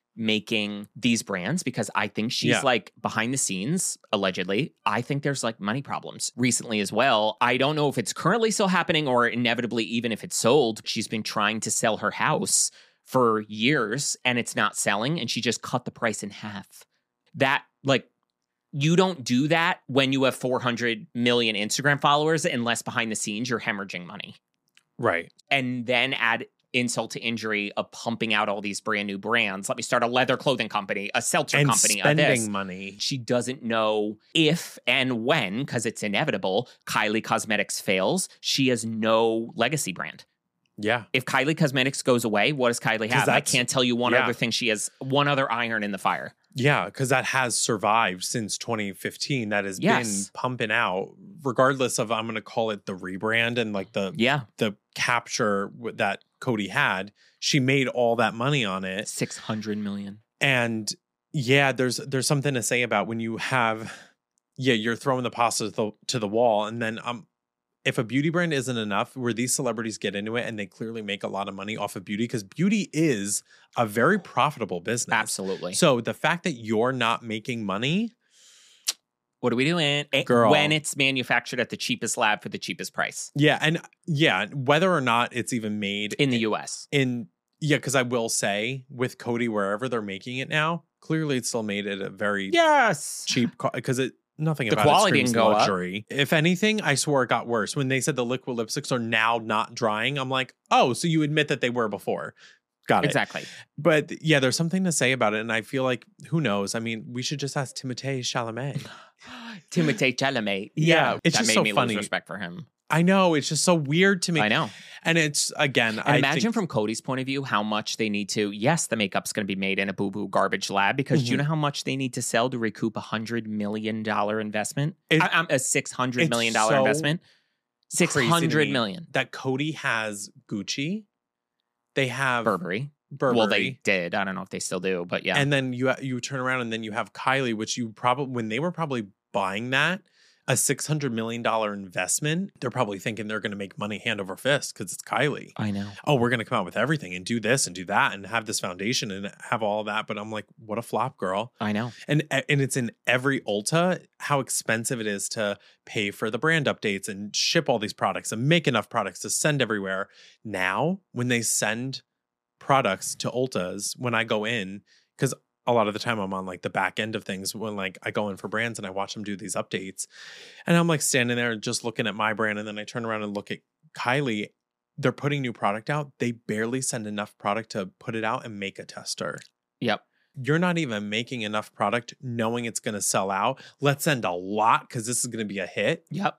making these brands because I think she's Yeah. like behind the scenes, allegedly. I think there's like money problems recently as well. I don't know if it's currently still happening or inevitably, even if it's sold. She's been trying to sell her house for years and it's not selling, and she just cut the price in half. That, like, you don't do that when you have four hundred million Instagram followers unless behind the scenes you're hemorrhaging money. Right. And then add insult to injury of pumping out all these brand new brands. Let me start a leather clothing company, a seltzer And company, a spending this. money. She doesn't know if and when, because it's inevitable, Kylie Cosmetics fails. She has no legacy brand. Yeah. If Kylie Cosmetics goes away, what does Kylie 'Cause have? I that's- can't tell you one yeah. other thing. She has one other iron in the fire. Yeah, because that has survived since twenty fifteen. That has Yes. been pumping out, regardless of, I'm going to call it the rebrand and like the Yeah. the capture w- that Cody had. She made all that money on it. six hundred million. And yeah, there's there's something to say about when you have, yeah, you're throwing the pasta to the, to the wall. And then um, if a beauty brand isn't enough, where these celebrities get into it and they clearly make a lot of money off of beauty, because beauty is a very profitable business. Absolutely. So the fact that you're not making money, What are we doing? Eh, Girl. When it's manufactured at the cheapest lab for the cheapest price yeah, and yeah, whether or not it's even made in the U S. in yeah, because I will say with Cody, wherever they're making it now, clearly it's still made at a very Yes. cheap because it nothing The about quality it screams didn't go up. luxury. If anything, I swore it got worse when they said the liquid lipsticks are now not drying. I'm like, oh, so you admit that they were before. Got it. Exactly. But yeah, there's something to say about it, and I feel like who knows? I mean, we should just ask Timothée Chalamet. Timothée Chalamet. Yeah, it's that just made so me funny. lose respect for him. I know, it's just so weird to me. I know. And it's again, And I imagine think, from Cody's point of view how much they need to. Yes, the makeup's going to be made in a boo boo garbage lab because do you Mhm. know how much they need to sell to recoup a hundred million dollar investment? It- I, I'm a six hundred it's million dollar so investment. Six crazy to hundred me million. that Cody has Gucci. They have Burberry. Burberry. Well, they did. I don't know if they still do, but yeah. And then you you turn around and then you have Kylie, which you probably when they were probably buying that a six hundred million dollar investment, they're probably thinking they're going to make money hand over fist because it's Kylie. I know. Oh, we're going to come out with everything and do this and do that and have this foundation and have all that. But I'm like, what a flop, girl. I know. And and it's in every Ulta, how expensive it is to pay for the brand updates and ship all these products and make enough products to send everywhere. Now, when they send products to Ultas, when I go in, because a lot of the time I'm on like the back end of things when like I go in for brands and I watch them do these updates and I'm like standing there just looking at my brand and then I turn around and look at Kylie. They're putting new product out. They barely send enough product to put it out and make a tester. Yep. You're not even making enough product knowing it's going to sell out. Let's send a lot because this is going to be a hit. Yep.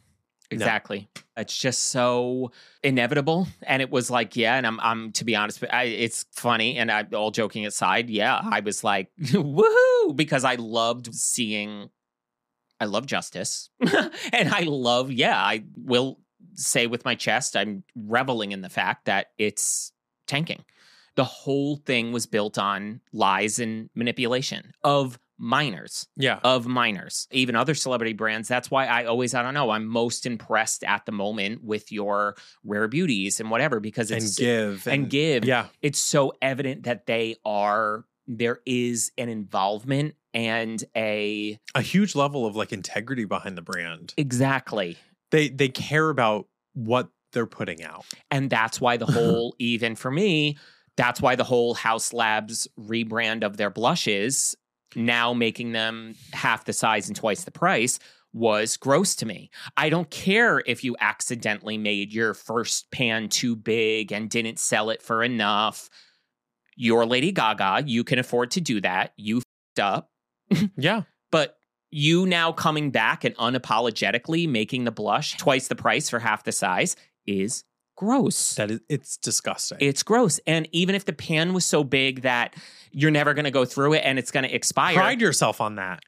Exactly. It's just so inevitable. And it was like, yeah, and I'm, I'm to be honest, I, it's funny. And I, all joking aside, yeah, I was like, woohoo, because I loved seeing, I love justice. And I love, yeah, I will say with my chest, I'm reveling in the fact that it's tanking. The whole thing was built on lies and manipulation of minors. Yeah. Of minors, even other celebrity brands. That's why I always, I don't know, I'm most impressed at the moment with your Rare Beauties and whatever, because And it's give. and give. Yeah. It's so evident that they are, there is an involvement and a, A huge level of like integrity behind the brand. exactly. They they care about what they're putting out. And that's why the whole, even for me, that's why the whole House Labs rebrand of their blushes, now making them half the size and twice the price, was gross to me. I don't care if you accidentally made your first pan too big and didn't sell it for enough. You're Lady Gaga. You can afford to do that. You f***ed up. Yeah. But you now coming back and unapologetically making the blush twice the price for half the size is gross. That is, it's disgusting. It's gross. And even if the pan was so big that you're never going to go through it and it's going to expire. Pride yourself on that.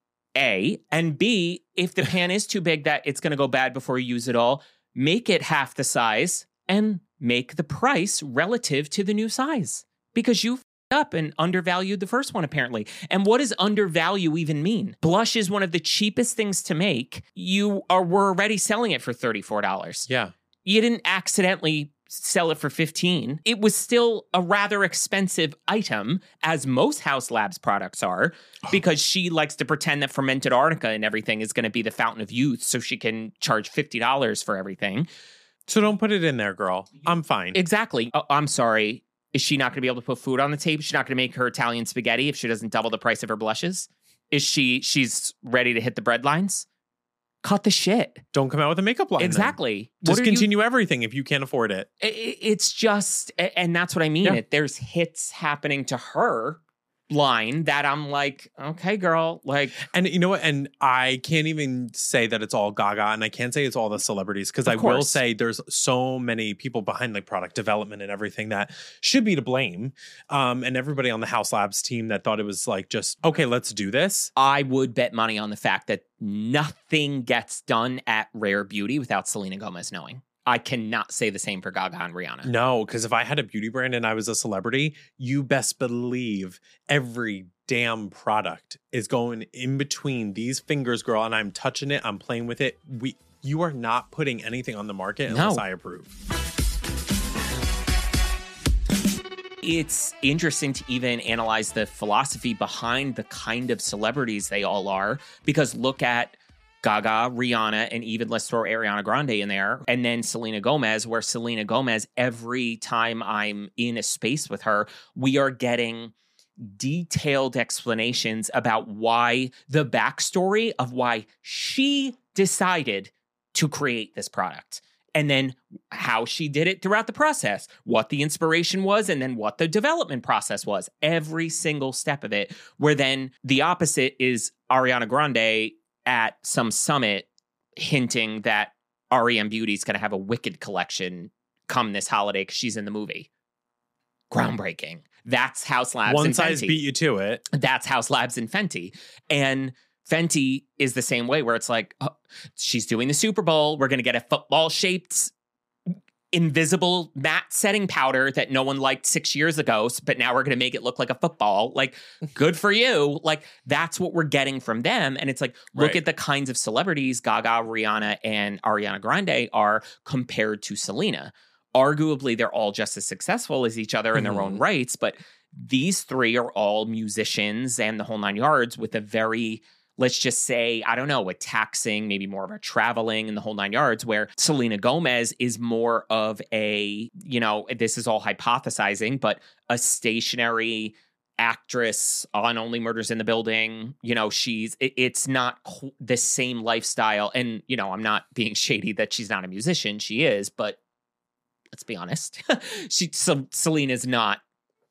A. And B, if the pan is too big that it's going to go bad before you use it all, make it half the size and make the price relative to the new size. Because you f***ed up and undervalued the first one, apparently. And what does undervalue even mean? Blush is one of the cheapest things to make. You are were already selling it for thirty-four dollars. Yeah. You didn't accidentally sell it for fifteen. It was still a rather expensive item, as most Haus Labs products are, because she likes to pretend that fermented arnica and everything is going to be the fountain of youth, so she can charge fifty dollars for everything. So don't put it in there, girl. I'm fine. Exactly. Oh, I'm sorry. Is she not going to be able to put food on the table? She's not going to make her Italian spaghetti if she doesn't double the price of her blushes? Is she, she's ready to hit the bread lines? Cut the shit. Don't come out with a makeup line. Exactly. Discontinue you, everything if you can't afford it. it. It's just, and that's what I mean. Yeah. It, there's hits happening to her line that I'm like, okay, girl, like. And you know what? And I can't even say that it's all Gaga, and I can't say it's all the celebrities, because I course. will say there's so many people behind like product development and everything that should be to blame. Um, and everybody on the Haus Labs team that thought it was like, just, okay, let's do this. I would bet money on the fact that nothing gets done at Rare Beauty without Selena Gomez knowing. I cannot say the same for Gaga and Rihanna. No, because if I had a beauty brand and I was a celebrity, you best believe every damn product is going in between these fingers, girl, and I'm touching it, I'm playing with it. We, you are not putting anything on the market unless No. I approve. It's interesting to even analyze the philosophy behind the kind of celebrities they all are, because look at Gaga, Rihanna, and even let's throw Ariana Grande in there. And then Selena Gomez, where Selena Gomez, every time I'm in a space with her, we are getting detailed explanations about why, the backstory of why she decided to create this product. And then how she did it throughout the process, what the inspiration was, and then what the development process was. Every single step of it, where then the opposite is Ariana Grande at some summit hinting that R E M Beauty is going to have a Wicked collection come this holiday because she's in the movie. Groundbreaking. That's Haus Labs One and size Fenty. beat you to it. That's Haus Labs and Fenty. And Fenty is the same way, where it's like, oh, she's doing the Super Bowl. We're going to get a football-shaped invisible matte setting powder that no one liked six years ago, but now we're going to make it look like a football. Like, good for you. Like, that's what we're getting from them. And it's like, look Right. at the kinds of celebrities Gaga, Rihanna, and Ariana Grande are compared to Selena. Arguably, they're all just as successful as each other in Mm-hmm. their own rights, but these three are all musicians and the whole nine yards with a very, let's just say, I don't know, a taxing, maybe more of a traveling in the whole nine yards, where Selena Gomez is more of a, you know, this is all hypothesizing, but a stationary actress on Only Murders in the Building. You know, she's, it, it's not qu- the same lifestyle. And, you know, I'm not being shady that she's not a musician. She is, but let's be honest. she, so Selena's not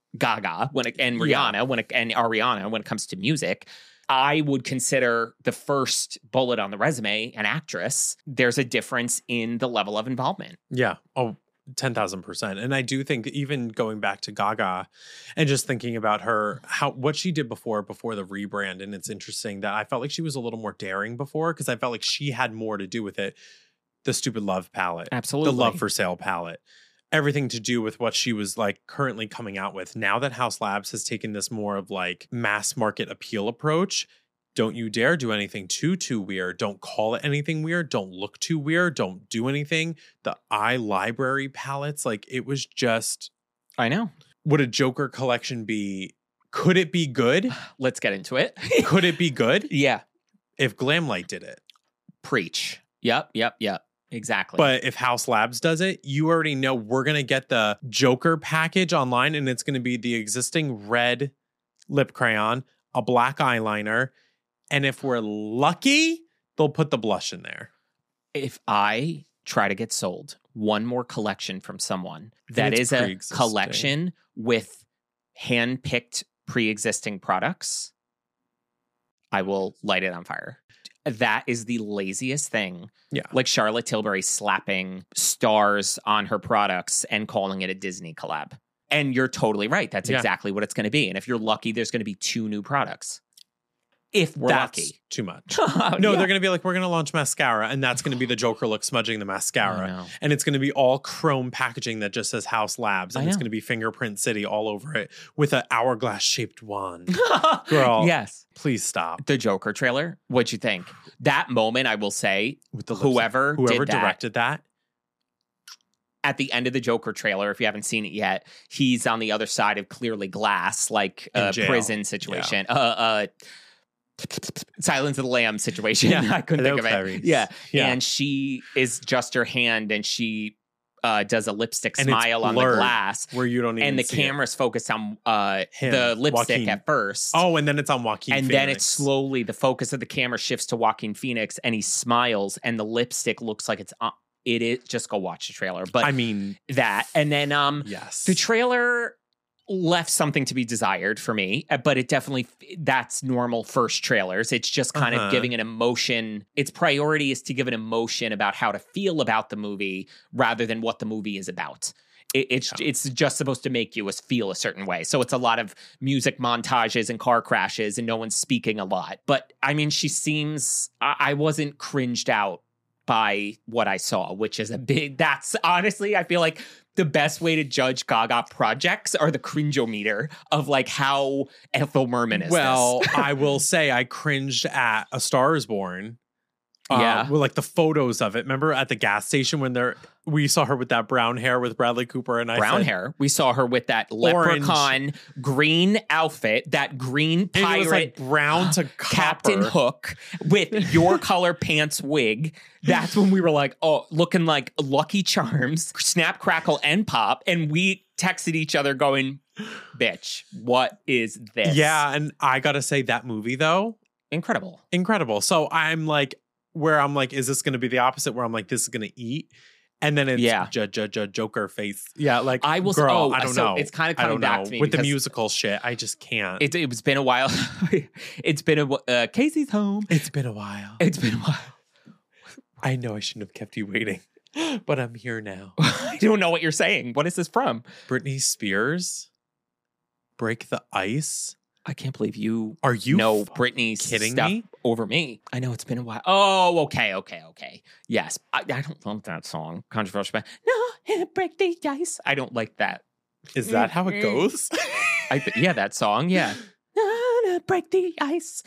Gaga when it, and Rihanna Yeah. when it, and Ariana when it comes to music. I would consider the first bullet on the resume an actress. There's a difference in the level of involvement. Yeah. Oh, ten thousand percent. And I do think even going back to Gaga and just thinking about her, how, what she did before, before the rebrand. And it's interesting that I felt like she was a little more daring before, because I felt like she had more to do with it. The Stupid Love palette, Absolutely. the Love for Sale palette, everything to do with what she was like currently coming out with. Now that Haus Labs has taken this more of like mass market appeal approach, don't you dare do anything too, too weird. Don't call it anything weird. Don't look too weird. Don't do anything. The Eye Library palettes, like it was just, I know. would a Joker collection be, could it be good? Let's get into it. Could it be good Yeah. if Glamlight did it? Preach. Yep. Yep. Yep. Exactly. But if Haus Labs does it, you already know we're going to get the Joker package online, and it's going to be the existing red lip crayon, a black eyeliner, and if we're lucky, they'll put the blush in there. if I try to get sold one more collection from someone that it's is a pre-existing. collection with hand-picked pre-existing products, I will light it on fire. That is the laziest thing. Yeah. Like Charlotte Tilbury slapping stars on her products and calling it a Disney collab. And you're totally right. That's Yeah. exactly what it's going to be. And if you're lucky, there's going to be two new products. If we're That's lucky. too much. No, No, they're going to be like, we're going to launch mascara, and that's going to be the Joker look smudging the mascara. know. And it's going to be all chrome packaging that just says Haus Labs, and I it's know. going to be Fingerprint City all over it with an hourglass shaped wand. Girl, Yes. please stop. The Joker trailer. What'd you think? That moment, I will say, With the lips- whoever, whoever did that, directed that, at the end of the Joker trailer, if you haven't seen it yet, he's on the other side of clearly glass, like a prison situation. Yeah. Uh, uh, Silence of the Lambs situation. Yeah. I couldn't Hello, think of Clarice. it. Yeah. yeah. And she is just her hand and she uh, does a lipstick and smile on the glass. Where you don't even And the see camera's it. focused on uh, the lipstick Joaquin. at first. Oh, and then it's on Joaquin And Phoenix. then it's slowly, the focus of the camera shifts to Joaquin Phoenix and he smiles and the lipstick looks like it's on. It is, just go watch the trailer. But I mean, that. And then um, yes. the trailer left something to be desired for me, but it definitely, that's normal first trailers. It's just kind uh-huh. of giving an emotion. Its priority is to give an emotion about how to feel about the movie rather than what the movie is about. It, it's yeah. it's just supposed to make you feel a certain way. So it's a lot of music montages and car crashes and no one's speaking a lot. But I mean, she seems, I, I wasn't cringed out by what I saw, which is a big, that's honestly, I feel like the best way to judge Gaga projects are the cringeometer of like how Ethel Merman is. Well, this. I will say I cringed at A Star Is Born. Yeah. Uh, well, like the photos of it. Remember at the gas station when they're, we saw her with that brown hair with Bradley Cooper and I brown said, hair. We saw her with that orange. leprechaun green outfit, that green pirate, and it was like brown to copper. Captain Hook with your color pants wig. That's when we were like, oh, looking like Lucky Charms, Snap, Crackle, and Pop, and we texted each other going, "Bitch, what is this?" Yeah, and I gotta say that movie though, incredible, incredible. So I'm like. Where I'm like, is this going to be the opposite? Where I'm like, this is going to eat, and then it's yeah. j- j- j- Joker face. Yeah, like I will. Girl, oh, I don't so know. It's kind of coming back to me with the musical shit. I just can't. It, it's been a while. It's been a uh, Casey's home. It's been a while. It's been a while. I know I shouldn't have kept you waiting, but I'm here now. I don't know what you're saying. What is this from? Britney Spears. Break the Ice. I can't believe you are you know Britney's kidding stuff me over me. I know it's been a while. Oh, okay, okay, okay. Yes, I, I don't love that song. Controversial, but no, break the ice. I don't like that. Is that how it goes? I th- yeah, that song. Yeah, break the ice.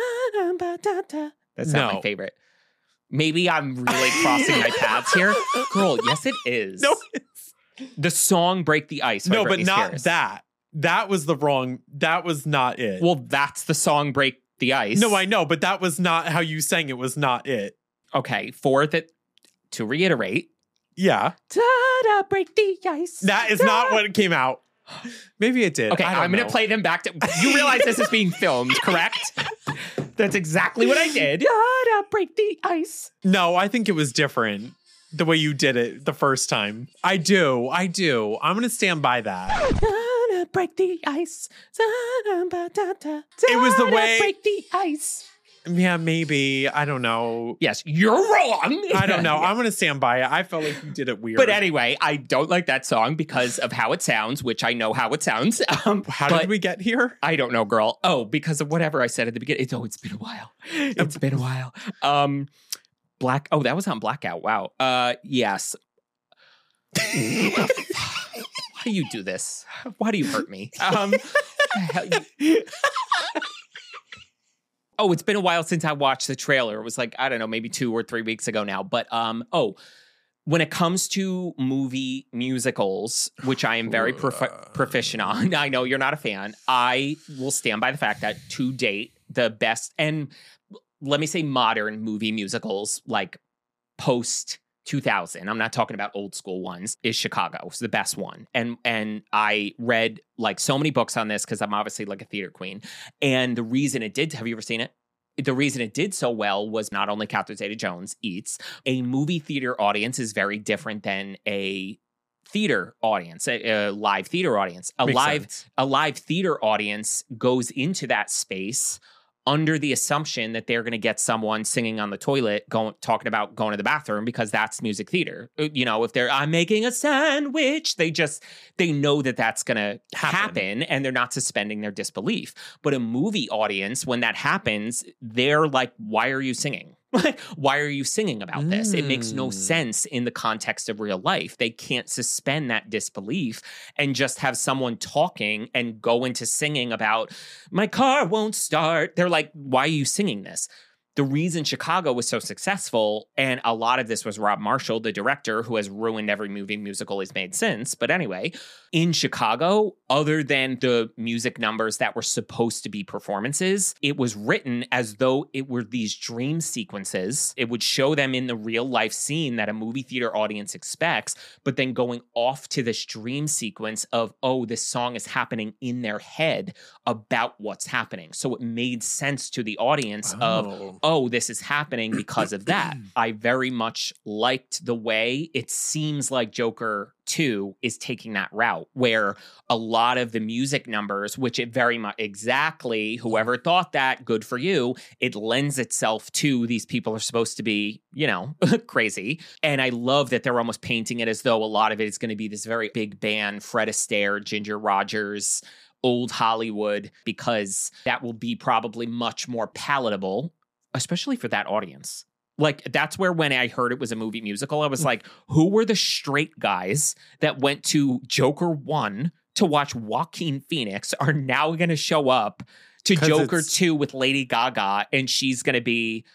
That's not no. my favorite. Maybe I'm really crossing my paths here, girl. Yes, it is. No, it's... the song "Break the Ice." By no, Britney but not Spears. that. That was the wrong, that was not it. Well, that's the song Break the Ice. No, I know, but that was not how you sang it, was not it. Okay, for that, to reiterate. Yeah. Ta-da, break the ice. That is Ta-da. not what it came out. Maybe it did. Okay, I don't I'm know. going to play them back to, you realize this is being filmed, correct? That's exactly what I did. Ta-da, break the ice. No, I think it was different. The way you did it the first time. I do, I do. I'm going to stand by that. Break the ice. It was the way. Break the ice. Yeah, maybe. I don't know. Yes, you're wrong. I don't know. I'm going to stand by it. I felt like you did it weird. But anyway, I don't like that song because of how it sounds, which I know how it sounds. Um, how did we get here? I don't know, girl. Oh, because of whatever I said at the beginning. It's, oh, it's been a while. It's been a while. Um, Black. Oh, that was on Blackout. Wow. Uh, yes. Why do you do this? Why do you hurt me? Um, oh, it's been a while since I watched the trailer. It was like, I don't know, maybe two or three weeks ago now. But um, oh, when it comes to movie musicals, which I am very prof- proficient on, I know you're not a fan. I will stand by the fact that to date, the best, and let me say modern movie musicals, like post two thousand, I'm not talking about old school ones, is Chicago. It's the best one. And and I read like so many books on this because I'm obviously like a theater queen. And the reason it did, have you ever seen it? The reason it did so well was not only Catherine Zeta-Jones eats, a movie theater audience is very different than a theater audience, a, a live theater audience. A Makes live sense. a live theater audience goes into that space under the assumption that they're going to get someone singing on the toilet, going talking about going to the bathroom, because that's music theater. You know, if they're, I'm making a sandwich, they just, they know that that's going to happen. happen and they're not suspending their disbelief. But a movie audience, when that happens, they're like, why are you singing? Why are you singing about this? Mm. It makes no sense in the context of real life. They can't suspend that disbelief and just have someone talking and go into singing about, my car won't start. They're like, why are you singing this? the reason Chicago was so successful, and a lot of this was Rob Marshall, the director, who has ruined every movie musical he's made since. But anyway, in Chicago, other than the music numbers that were supposed to be performances, it was written as though it were these dream sequences. It would show them in the real life scene that a movie theater audience expects, but then going off to this dream sequence of, oh, this song is happening in their head about what's happening. So it made sense to the audience Oh. of, oh, this is happening because of that. I very much liked the way it seems like Joker two is taking that route, where a lot of the music numbers, which it very much exactly, whoever thought that, good for you, it lends itself to these people are supposed to be, you know, crazy. And I love that they're almost painting it as though a lot of it is going to be this very big band, Fred Astaire, Ginger Rogers, old Hollywood, because that will be probably much more palatable, especially for that audience. Like, that's where when I heard it was a movie musical, I was like, who were the straight guys that went to Joker one to watch Joaquin Phoenix are now going to show up to 'Cause Joker it's- two with Lady Gaga, and she's going to be,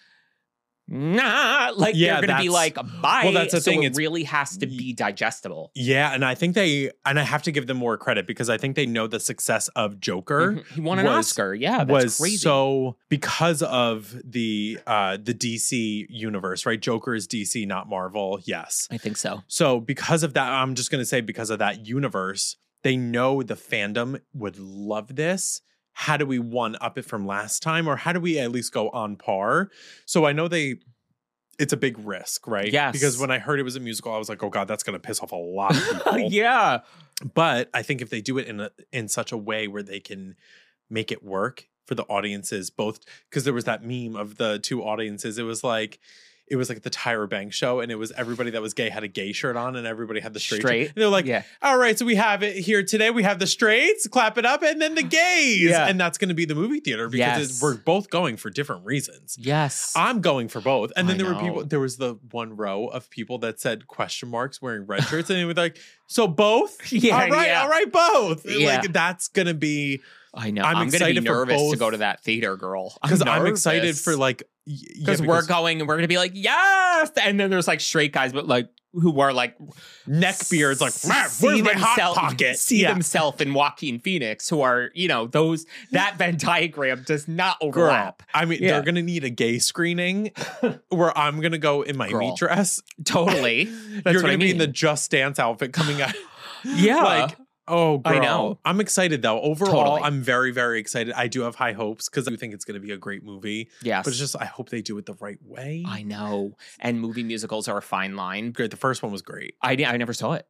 nah, like, Yeah, they're going to be that's- like, bye. well, that's the so thing, it it's- really has to be digestible. Yeah, and I think they, and I have to give them more credit because I think they know the success of Joker. Mhm. He won an was- Oscar. Yeah, that's was crazy. so because of the uh the D C universe, right? Joker is D C, not Marvel. Yes. I think so. So because of that, I'm just going to say because of that universe, they know the fandom would love this. How do we one up it from last time, or how do we at least go on par? So I know they, it's a big risk, right? Yes. Because when I heard it was a musical, I was like, oh God, that's going to piss off a lot of people. Yeah. But I think if they do it in a, in such a way where they can make it work for the audiences, both, because there was that meme of the two audiences. It was like, it was like the Tyra Banks show, and it was everybody that was gay had a gay shirt on, and everybody had the straight. Straight. shirt. And they're like, Yeah. all right, so we have it here today. We have the straights, clap it up, and then the gays. Yeah. And that's going to be the movie theater because Yes. it's, we're both going for different reasons. Yes. I'm going for both. And then I there were know. people, there was the one row of people that said question marks wearing red shirts. And they were like, so both? Yeah, All right, yeah. all right, both. Yeah. Like, that's going to be, I know. I'm I'm, going to be excited for nervous to both- go to that theater, girl. because I'm, excited for like, y- yeah, because we're going and we're going to be like, yes. And then there's like straight guys, but like who are like neck beards, like, see "Rah, where's my hot themsel- pocket? See Yeah. themselves in Joaquin Phoenix, who are, you know, those, that Venn diagram does not Girl, overlap. I mean, Yeah. they're going to need a gay screening where I'm going to go in my Girl. meat dress. Totally. That's You're what going I to be in mean. the Just Dance outfit coming out. yeah. like, oh, girl. I know. I'm excited though. Overall, Totally. I'm very, very excited. I do have high hopes because I do think it's going to be a great movie. yes. But it's just, I hope they do it the right way. I know. And movie musicals are a fine line. Great. The first one was great. I, I never saw it.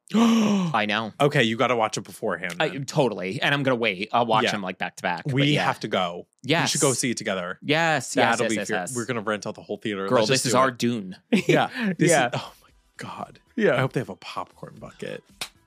I know. Okay, you got to watch it beforehand. I, then. totally. And I'm going to wait. I'll watch Yeah. them like back to back. we But yeah. have to go. Yes. We should go see it together. Yes. Yes. That'll yes, be yes, fear- yes. We're going to rent out the whole theater. Girl, Let's this just is do our it. Dune. Yeah. This Yeah. Is, oh my God. I Yeah. hope they have a popcorn bucket.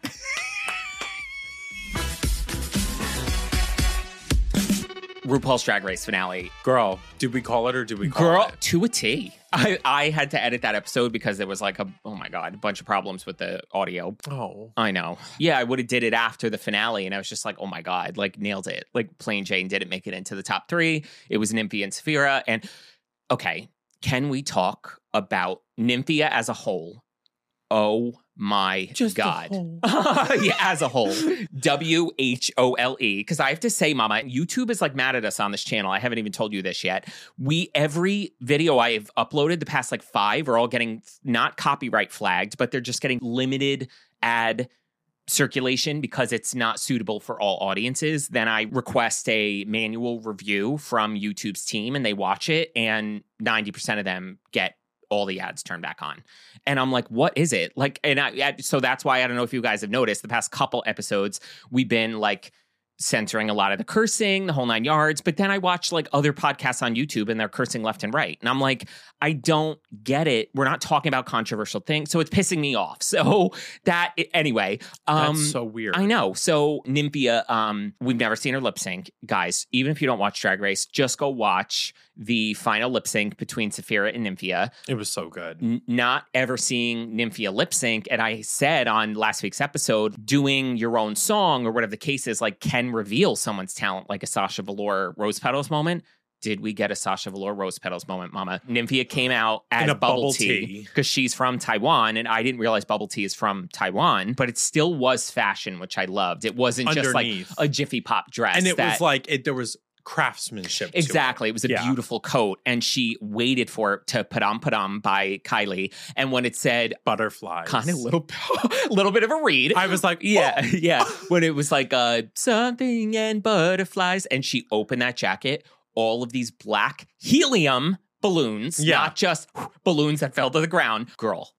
RuPaul's Drag Race finale. Girl, did we call it or did we call Girl, it? to a T. I, I had to edit that episode because there was like a, oh my God, a bunch of problems with the audio. Oh. I know. Yeah, I would have did it after the finale, and I was just like, oh my God, like nailed it. Like Plain Jane didn't make it into the top three. It was Nymphia and Saphira. And okay, can we talk about Nymphia as a whole? Oh my Just a God. whole. Yeah, as a whole. W H O L E. Because I have to say, Mama, YouTube is like mad at us on this channel. I haven't even told you this yet. We, every video I've uploaded the past like five are all getting not copyright flagged, but they're just getting limited ad circulation because it's not suitable for all audiences. Then I request a manual review from YouTube's team and they watch it, and ninety percent of them get all the ads turned back on. And I'm like, what is it? Like, and I, so that's why I don't know if you guys have noticed the past couple episodes, we've been like censoring a lot of the cursing, the whole nine yards. But then I watch like other podcasts on YouTube and they're cursing left and right. And I'm like, I don't get it. We're not talking about controversial things. So it's pissing me off. So that, anyway. Um, That's so weird. I know. So Nymphia, um, we've never seen her lip sync. Guys, even if you don't watch Drag Race, just go watch the final lip sync between Saphira and Nymphia. It was so good. N- not ever seeing Nymphia lip sync. And I said on last week's episode, doing your own song or whatever the case is, like, can reveal someone's talent, like a Sasha Velour Rose Petals moment. did we get a Sasha Velour Rose Petals moment, Mama? Nymphia came out as In a bubble, bubble tea tea. because she's from Taiwan, and I didn't realize bubble tea is from Taiwan, but it still was fashion, which I loved. It wasn't Underneath. just like a Jiffy Pop dress. And it that, was like, it, there was craftsmanship to exactly. It. it was a yeah. beautiful coat, and she waited for it to Padam Padam by Kylie. And when it said Butterflies. kind of little, little bit of a read, I was like, yeah, oh. yeah. When it was like uh, something and butterflies, and she opened that jacket, all of these black helium balloons, Yeah. not just balloons that fell to the ground. Girl,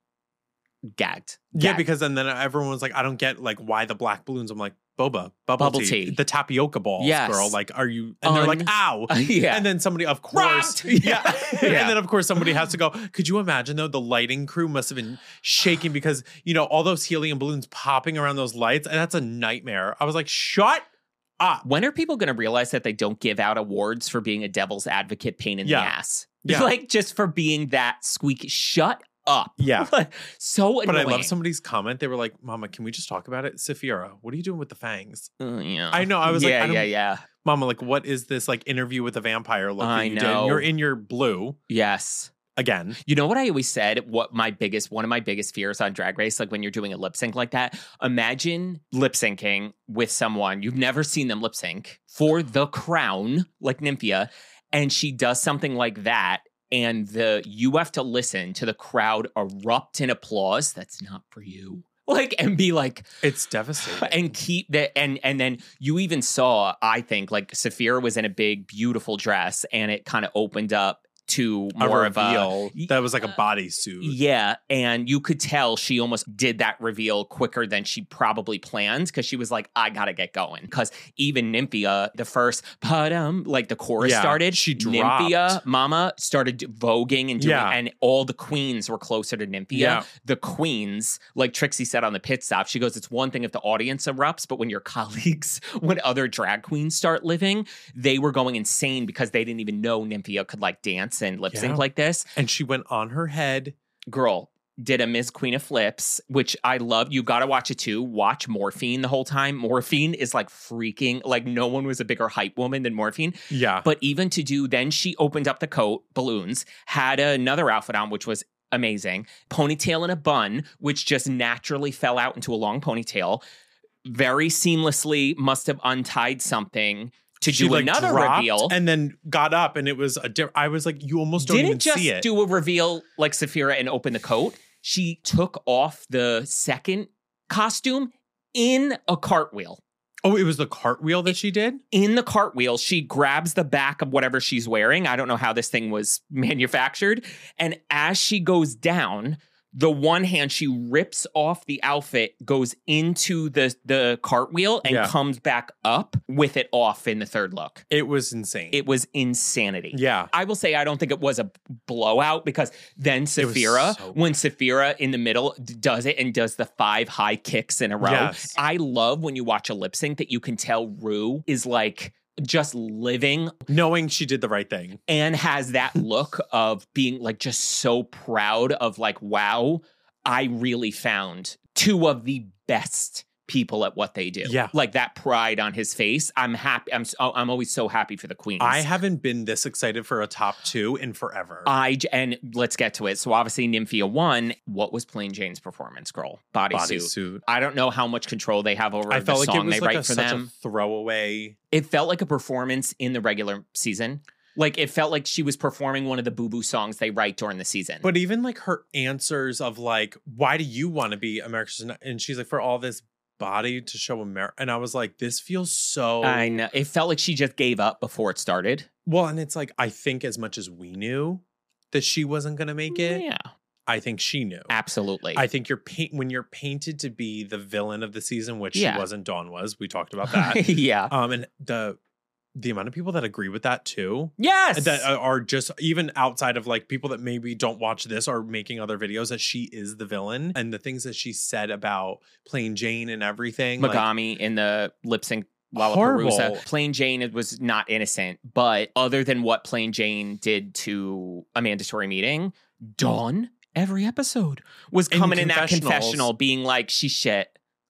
gagged. Yeah, Gagged. because then, then everyone was like, I don't get like why the black balloons. I'm like, boba, bubble, Bubble tea, tea. the tapioca balls, Yes. girl. Like, are you? And they're like, Un- ow. yeah. And then somebody, of course, Robbed! yeah. Yeah. And then of course somebody has to go. Could you imagine though? The lighting crew must have been shaking because you know all those helium balloons popping around those lights, and that's a nightmare. I was like, shut up. When are people going to realize that they don't give out awards for being a devil's advocate pain in Yeah. the ass? Yeah. Like just for being that squeaky. Shut up. Yeah. So annoying. But I love somebody's comment. They were like, Mama, can we just talk about it? Saphira, what are you doing with the fangs? Uh, yeah. I know. I was yeah, like, I yeah, don't, yeah. Mama, like, what is this like interview with a vampire look that I you know. did? You're in your blue Yes. again. You know what I always said? What my biggest, one of my biggest fears on Drag Race, like when you're doing a lip sync like that, imagine lip syncing with someone you've never seen them lip sync for the crown, like Nymphia, and she does something like that. And the you have to listen to the crowd erupt in applause. That's not for you. Like, and be like, It's devastating. and keep that. And and then you even saw, I think, like Saphira was in a big, beautiful dress, and it kind of opened up to a more of a reveal that was like a bodysuit. yeah, and you could tell she almost did that reveal quicker than she probably planned because she was like, I gotta get going. Because even Nymphia, the first padam, like the chorus Yeah, started, she dropped. Nymphia, Mama started voguing and doing, Yeah. and all the queens were closer to Nymphia. Yeah. The queens, like Trixie said on the pit stop, she goes, it's one thing if the audience erupts, but when your colleagues, when other drag queens start living, they were going insane because they didn't even know Nymphia could like dance and lip sync Yeah. like this. And she went on her head. Girl did a Miss Queen of Flips, which I love. You got to watch it too. Watch Morphine the whole time. Morphine is like freaking, like no one was a bigger hype woman than Morphine. Yeah. But even to do, then she opened up the coat, balloons, had another outfit on, which was amazing. Ponytail and a bun, which just naturally fell out into a long ponytail. Very seamlessly must have untied something to She, do like, another dropped reveal. and then got up, and it was a different. I was like, you almost don't Didn't even just see it. do a reveal like Saphira and open the coat. She took off the second costume in a cartwheel. Oh, it was the cartwheel that she did? In the cartwheel, she grabs the back of whatever she's wearing. I don't know how this thing was manufactured. And as she goes down, the one hand she rips off the outfit, goes into the, the cartwheel, and Yeah. comes back up with it off in the third look. It was insane. It was insanity. yeah. I will say I don't think it was a blowout because then Saphira, so- when Saphira in the middle d- does it and does the five high kicks in a row. Yes. I love when you watch a lip sync that you can tell Rue is like just living Knowing she did the right thing. and has that look of being like just so proud of like, wow, I really found two of the best people at what they do. Yeah. Like that pride on his face. I'm happy. I'm so, I'm always so happy for the queens. I haven't been this excited for a top two in forever. I j- and let's get to it. So obviously Nymphia won. What was Plain Jane's performance, girl? Bodysuit. Bodysuit. I don't know how much control they have over I the felt like song it was they like write a, for such them. a throwaway. It felt like a performance in the regular season. Like it felt like she was performing one of the Boo Boo songs they write during the season. But even like her answers of like, why do you want to be America's? And she's like, for all this body to show America. And I was like, this feels so. I know. It felt like she just gave up before it started. Well, and it's like, I think as much as we knew that she wasn't going to make it, Yeah, I think she knew. absolutely. I think you're paint when you're painted to be the villain of the season, which Yeah. she wasn't. Dawn was. We talked about that. yeah. um, and the the amount of people that agree with that too, Yes. that are just even outside of like people that maybe don't watch this are making other videos that she is the villain, and the things that she said about Plain Jane and everything. like, Megami in the lip sync Horrible. Lollapalooza. Plain Jane was not innocent, but other than what Plain Jane did to a mandatory meeting, Dawn every episode was In coming in that confessionals. confessional being like, she's shit.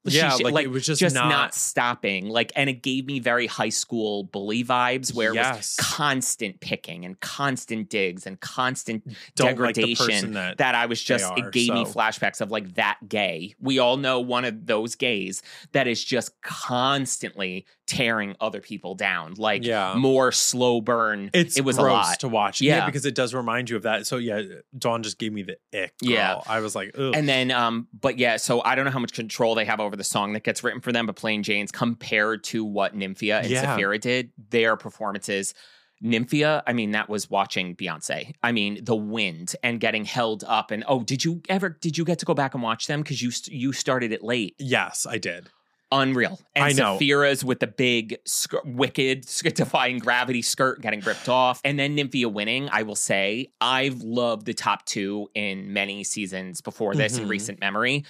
Yeah, she, like, like it was just, just not, not stopping. Like, and it gave me very high school bully vibes where Yes. it was constant picking and constant digs and constant don't like the degradation. person that, that I was just, are, it gave me so. flashbacks of like that gay. We all know one of those gays that is just constantly tearing other people down. Like Yeah. more slow burn. It's it was gross a lot to watch. Yeah. Yeah, because it does remind you of that. So yeah, Dawn just gave me the ick. Girl. Yeah. I was like, ugh. And then, um, but yeah, so I don't know how much control they have over the song that gets written for them, but Plain Jane's compared to what Nymphia and Yeah. Saphira did, their performances. Nymphia, I mean, that was watching Beyonce. I mean, the wind and getting held up. And oh, did you ever, did you get to go back and watch them? Because you st- you started it late. Yes, I did. Unreal. And I know. Saphira's with the big, sk- wicked, defying gravity skirt getting ripped off. And then Nymphia winning, I will say, I've loved the top two in many seasons before this in Mhm. recent memory.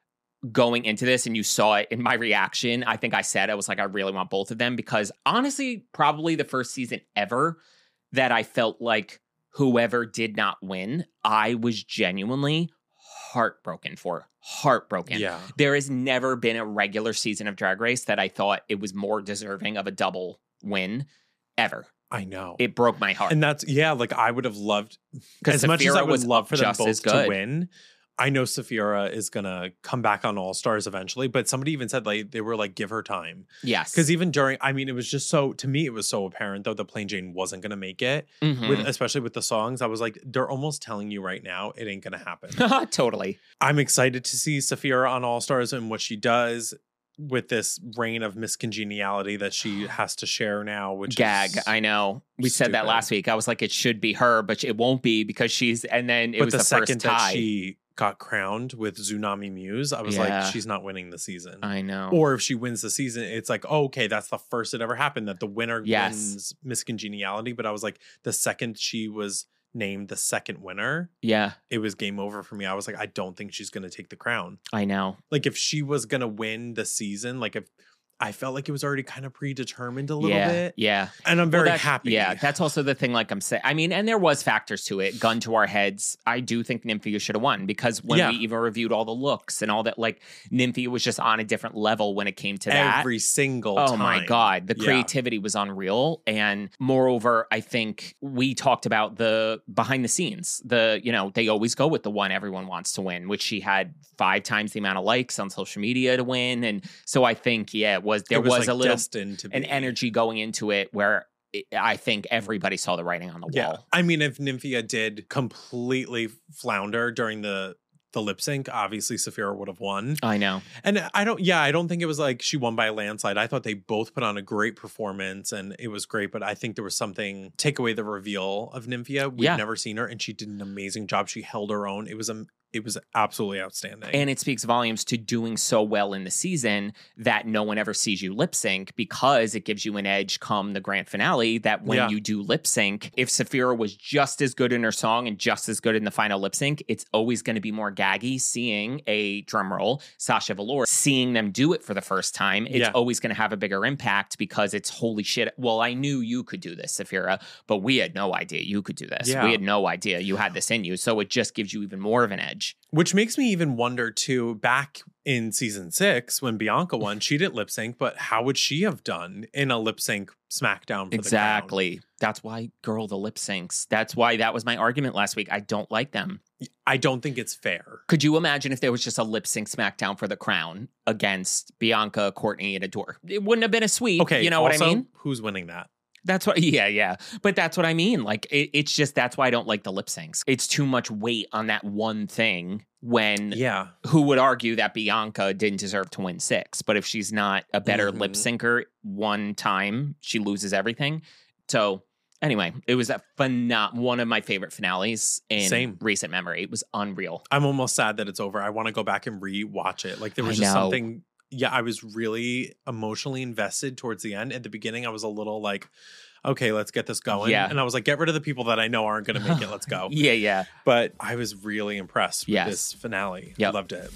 Going into this, and you saw it in my reaction, I think I said, I was like, I really want both of them because honestly, probably the first season ever that I felt like whoever did not win, I was genuinely heartbroken for. Heartbroken. Yeah. There has never been a regular season of Drag Race that I thought it was more deserving of a double win ever. I know. It broke my heart. And that's, yeah, like I would have loved, 'Cause as much as I Saphira would was love for them just as both good. to win, I know Saphira is going to come back on All Stars eventually, but somebody even said like, they were like, give her time. Yes. Because even during, I mean, it was just so, to me, it was so apparent though that Plain Jane wasn't going to make it, Mhm. with especially with the songs. I was like, they're almost telling you right now, it ain't going to happen. Totally. I'm excited to see Saphira on All Stars and what she does with this reign of miscongeniality that she has to share now, which Gag. is I know. We said that stupid. last week. I was like, it should be her, but it won't be because she's, and then it but was the, the, second first tie. that she got crowned with Tsunami Muse, I was Yeah. like, she's not winning the season. I know. Or if she wins the season, it's like, oh, okay, that's the first it ever happened that the winner Yes. wins miscongeniality. But I was like, the second she was named the second winner, yeah, it was game over for me. I was like, I don't think she's going to take the crown. I know. Like if she was going to win the season, like if I felt like it was already kind of predetermined a little yeah, bit. Yeah. And I'm Well, very that's- happy. Yeah, that's also the thing. Like I'm saying, I mean, and there was factors to it. Gun to our heads, I do think Nymphia should have won because when Yeah. we even reviewed all the looks and all that, like Nymphia was just on a different level when it came to that. Every single Oh time. my God. The Yeah. creativity was unreal. And moreover, I think we talked about the behind the scenes. The, you know, they always go with the one everyone wants to win, which she had five times the amount of likes on social media to win. And so I think, yeah, it was, there It was, was like a little, destined to be. an energy going into it where it, I think everybody saw the writing on the Yeah. wall. I mean, if Nymphia did completely flounder during the the lip sync, obviously Saphira would have won. I know. And I don't, yeah, I don't think it was like she won by a landslide. I thought they both put on a great performance and it was great, but I think there was something, take away the reveal of Nymphia. We've Yeah. never seen her and she did an amazing job. She held her own. It was a, it was absolutely outstanding. And it speaks volumes to doing so well in the season that no one ever sees you lip sync because it gives you an edge come the grand finale that when Yeah. you do lip sync, if Saphira was just as good in her song and just as good in the final lip sync, it's always going to be more gaggy seeing a drum roll, Sasha Velour, seeing them do it for the first time. It's Yeah. always going to have a bigger impact because it's holy shit. Well, I knew you could do this, Saphira, but we had no idea you could do this. Yeah. We had no idea you had this in you. So it just gives you even more of an edge. Which makes me even wonder too, back in season six, when Bianca won, she didn't lip sync, but how would she have done in a lip sync SmackDown for Exactly. That's why, girl, the lip syncs. That's why that was my argument last week. I don't like them. the crown? I don't think it's fair. Could you imagine if there was just a lip sync SmackDown for the crown against Bianca, Courtney, and Adore? It wouldn't have been a sweep. Okay. You know also, what I mean? Who's winning that? That's what, yeah, yeah. But that's what I mean. Like, it, it's just, that's why I don't like the lip syncs. It's too much weight on that one thing when, Yeah. who would argue that Bianca didn't deserve to win six? But if she's not a better Mhm. lip syncer one time, she loses everything. So, anyway, it was a phenom- one of my favorite finales in Same. recent memory. It was unreal. I'm almost sad that it's over. I want to go back and re-watch it. Like there was I just know. something. Yeah, I was really emotionally invested towards the end. At the beginning, I was a little like, okay, let's get this going. Yeah. And I was like, get rid of the people that I know aren't going to make it. Let's go. Yeah, yeah. But I was really impressed with Yes. this finale. Yep. I loved it.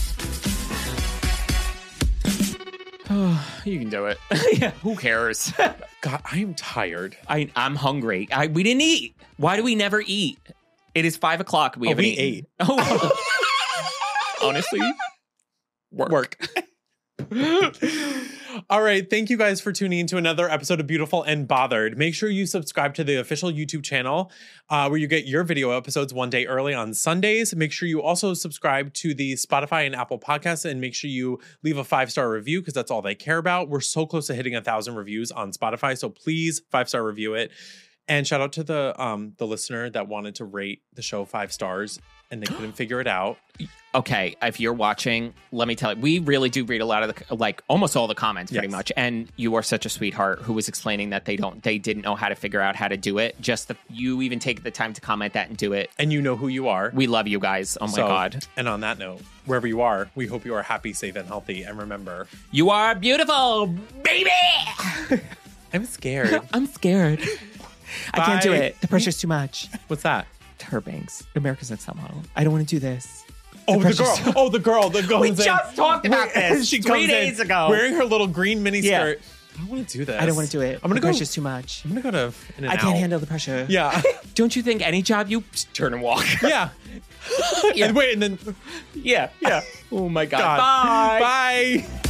You can do it. Yeah, who cares? God, I am tired. I, I'm hungry. I, we didn't eat. Why do we never eat? It is five o'clock. We Oh, haven't we eaten. ate. Oh. Honestly, work. Work. All right. Thank you guys for tuning in to another episode of Beautiful and Bothered. Make sure you subscribe to the official YouTube channel uh, where you get your video episodes one day early on Sundays. Make sure you also subscribe to the Spotify and Apple Podcasts, and make sure you leave a five-star review because that's all they care about. We're so close to hitting a thousand reviews on Spotify. So please five-star review it. And shout out to the um the listener that wanted to rate the show five stars and they couldn't figure it out. Okay, if you're watching, let me tell you, we really do read a lot of the, like almost all the comments pretty Yes. much. And you are such a sweetheart who was explaining that they don't, they didn't know how to figure out how to do it. Just the, you even take the time to comment that and do it. And you know who you are. We love you guys. Oh my So, God. And on that note, wherever you are, we hope you are happy, safe, and healthy. And remember, You are beautiful, baby. I'm scared. I'm scared. I can't do Bye. it. The pressure's too much. What's that? Her Banks, America's Next Top Model. I don't want to do this. Oh, the pressure's girl. Oh, the girl. The girl. We comes in. just talked about this she three comes days in ago. wearing her little green mini Yeah. skirt. I don't want to do this. I don't want to do it. I'm gonna the go. pressure's too much. I'm gonna go to. In and I can't out. handle the pressure. Yeah. Don't you think any job you turn and walk? Yeah. Yeah. And wait, and then yeah. Yeah. Oh my God. God. Bye. Bye.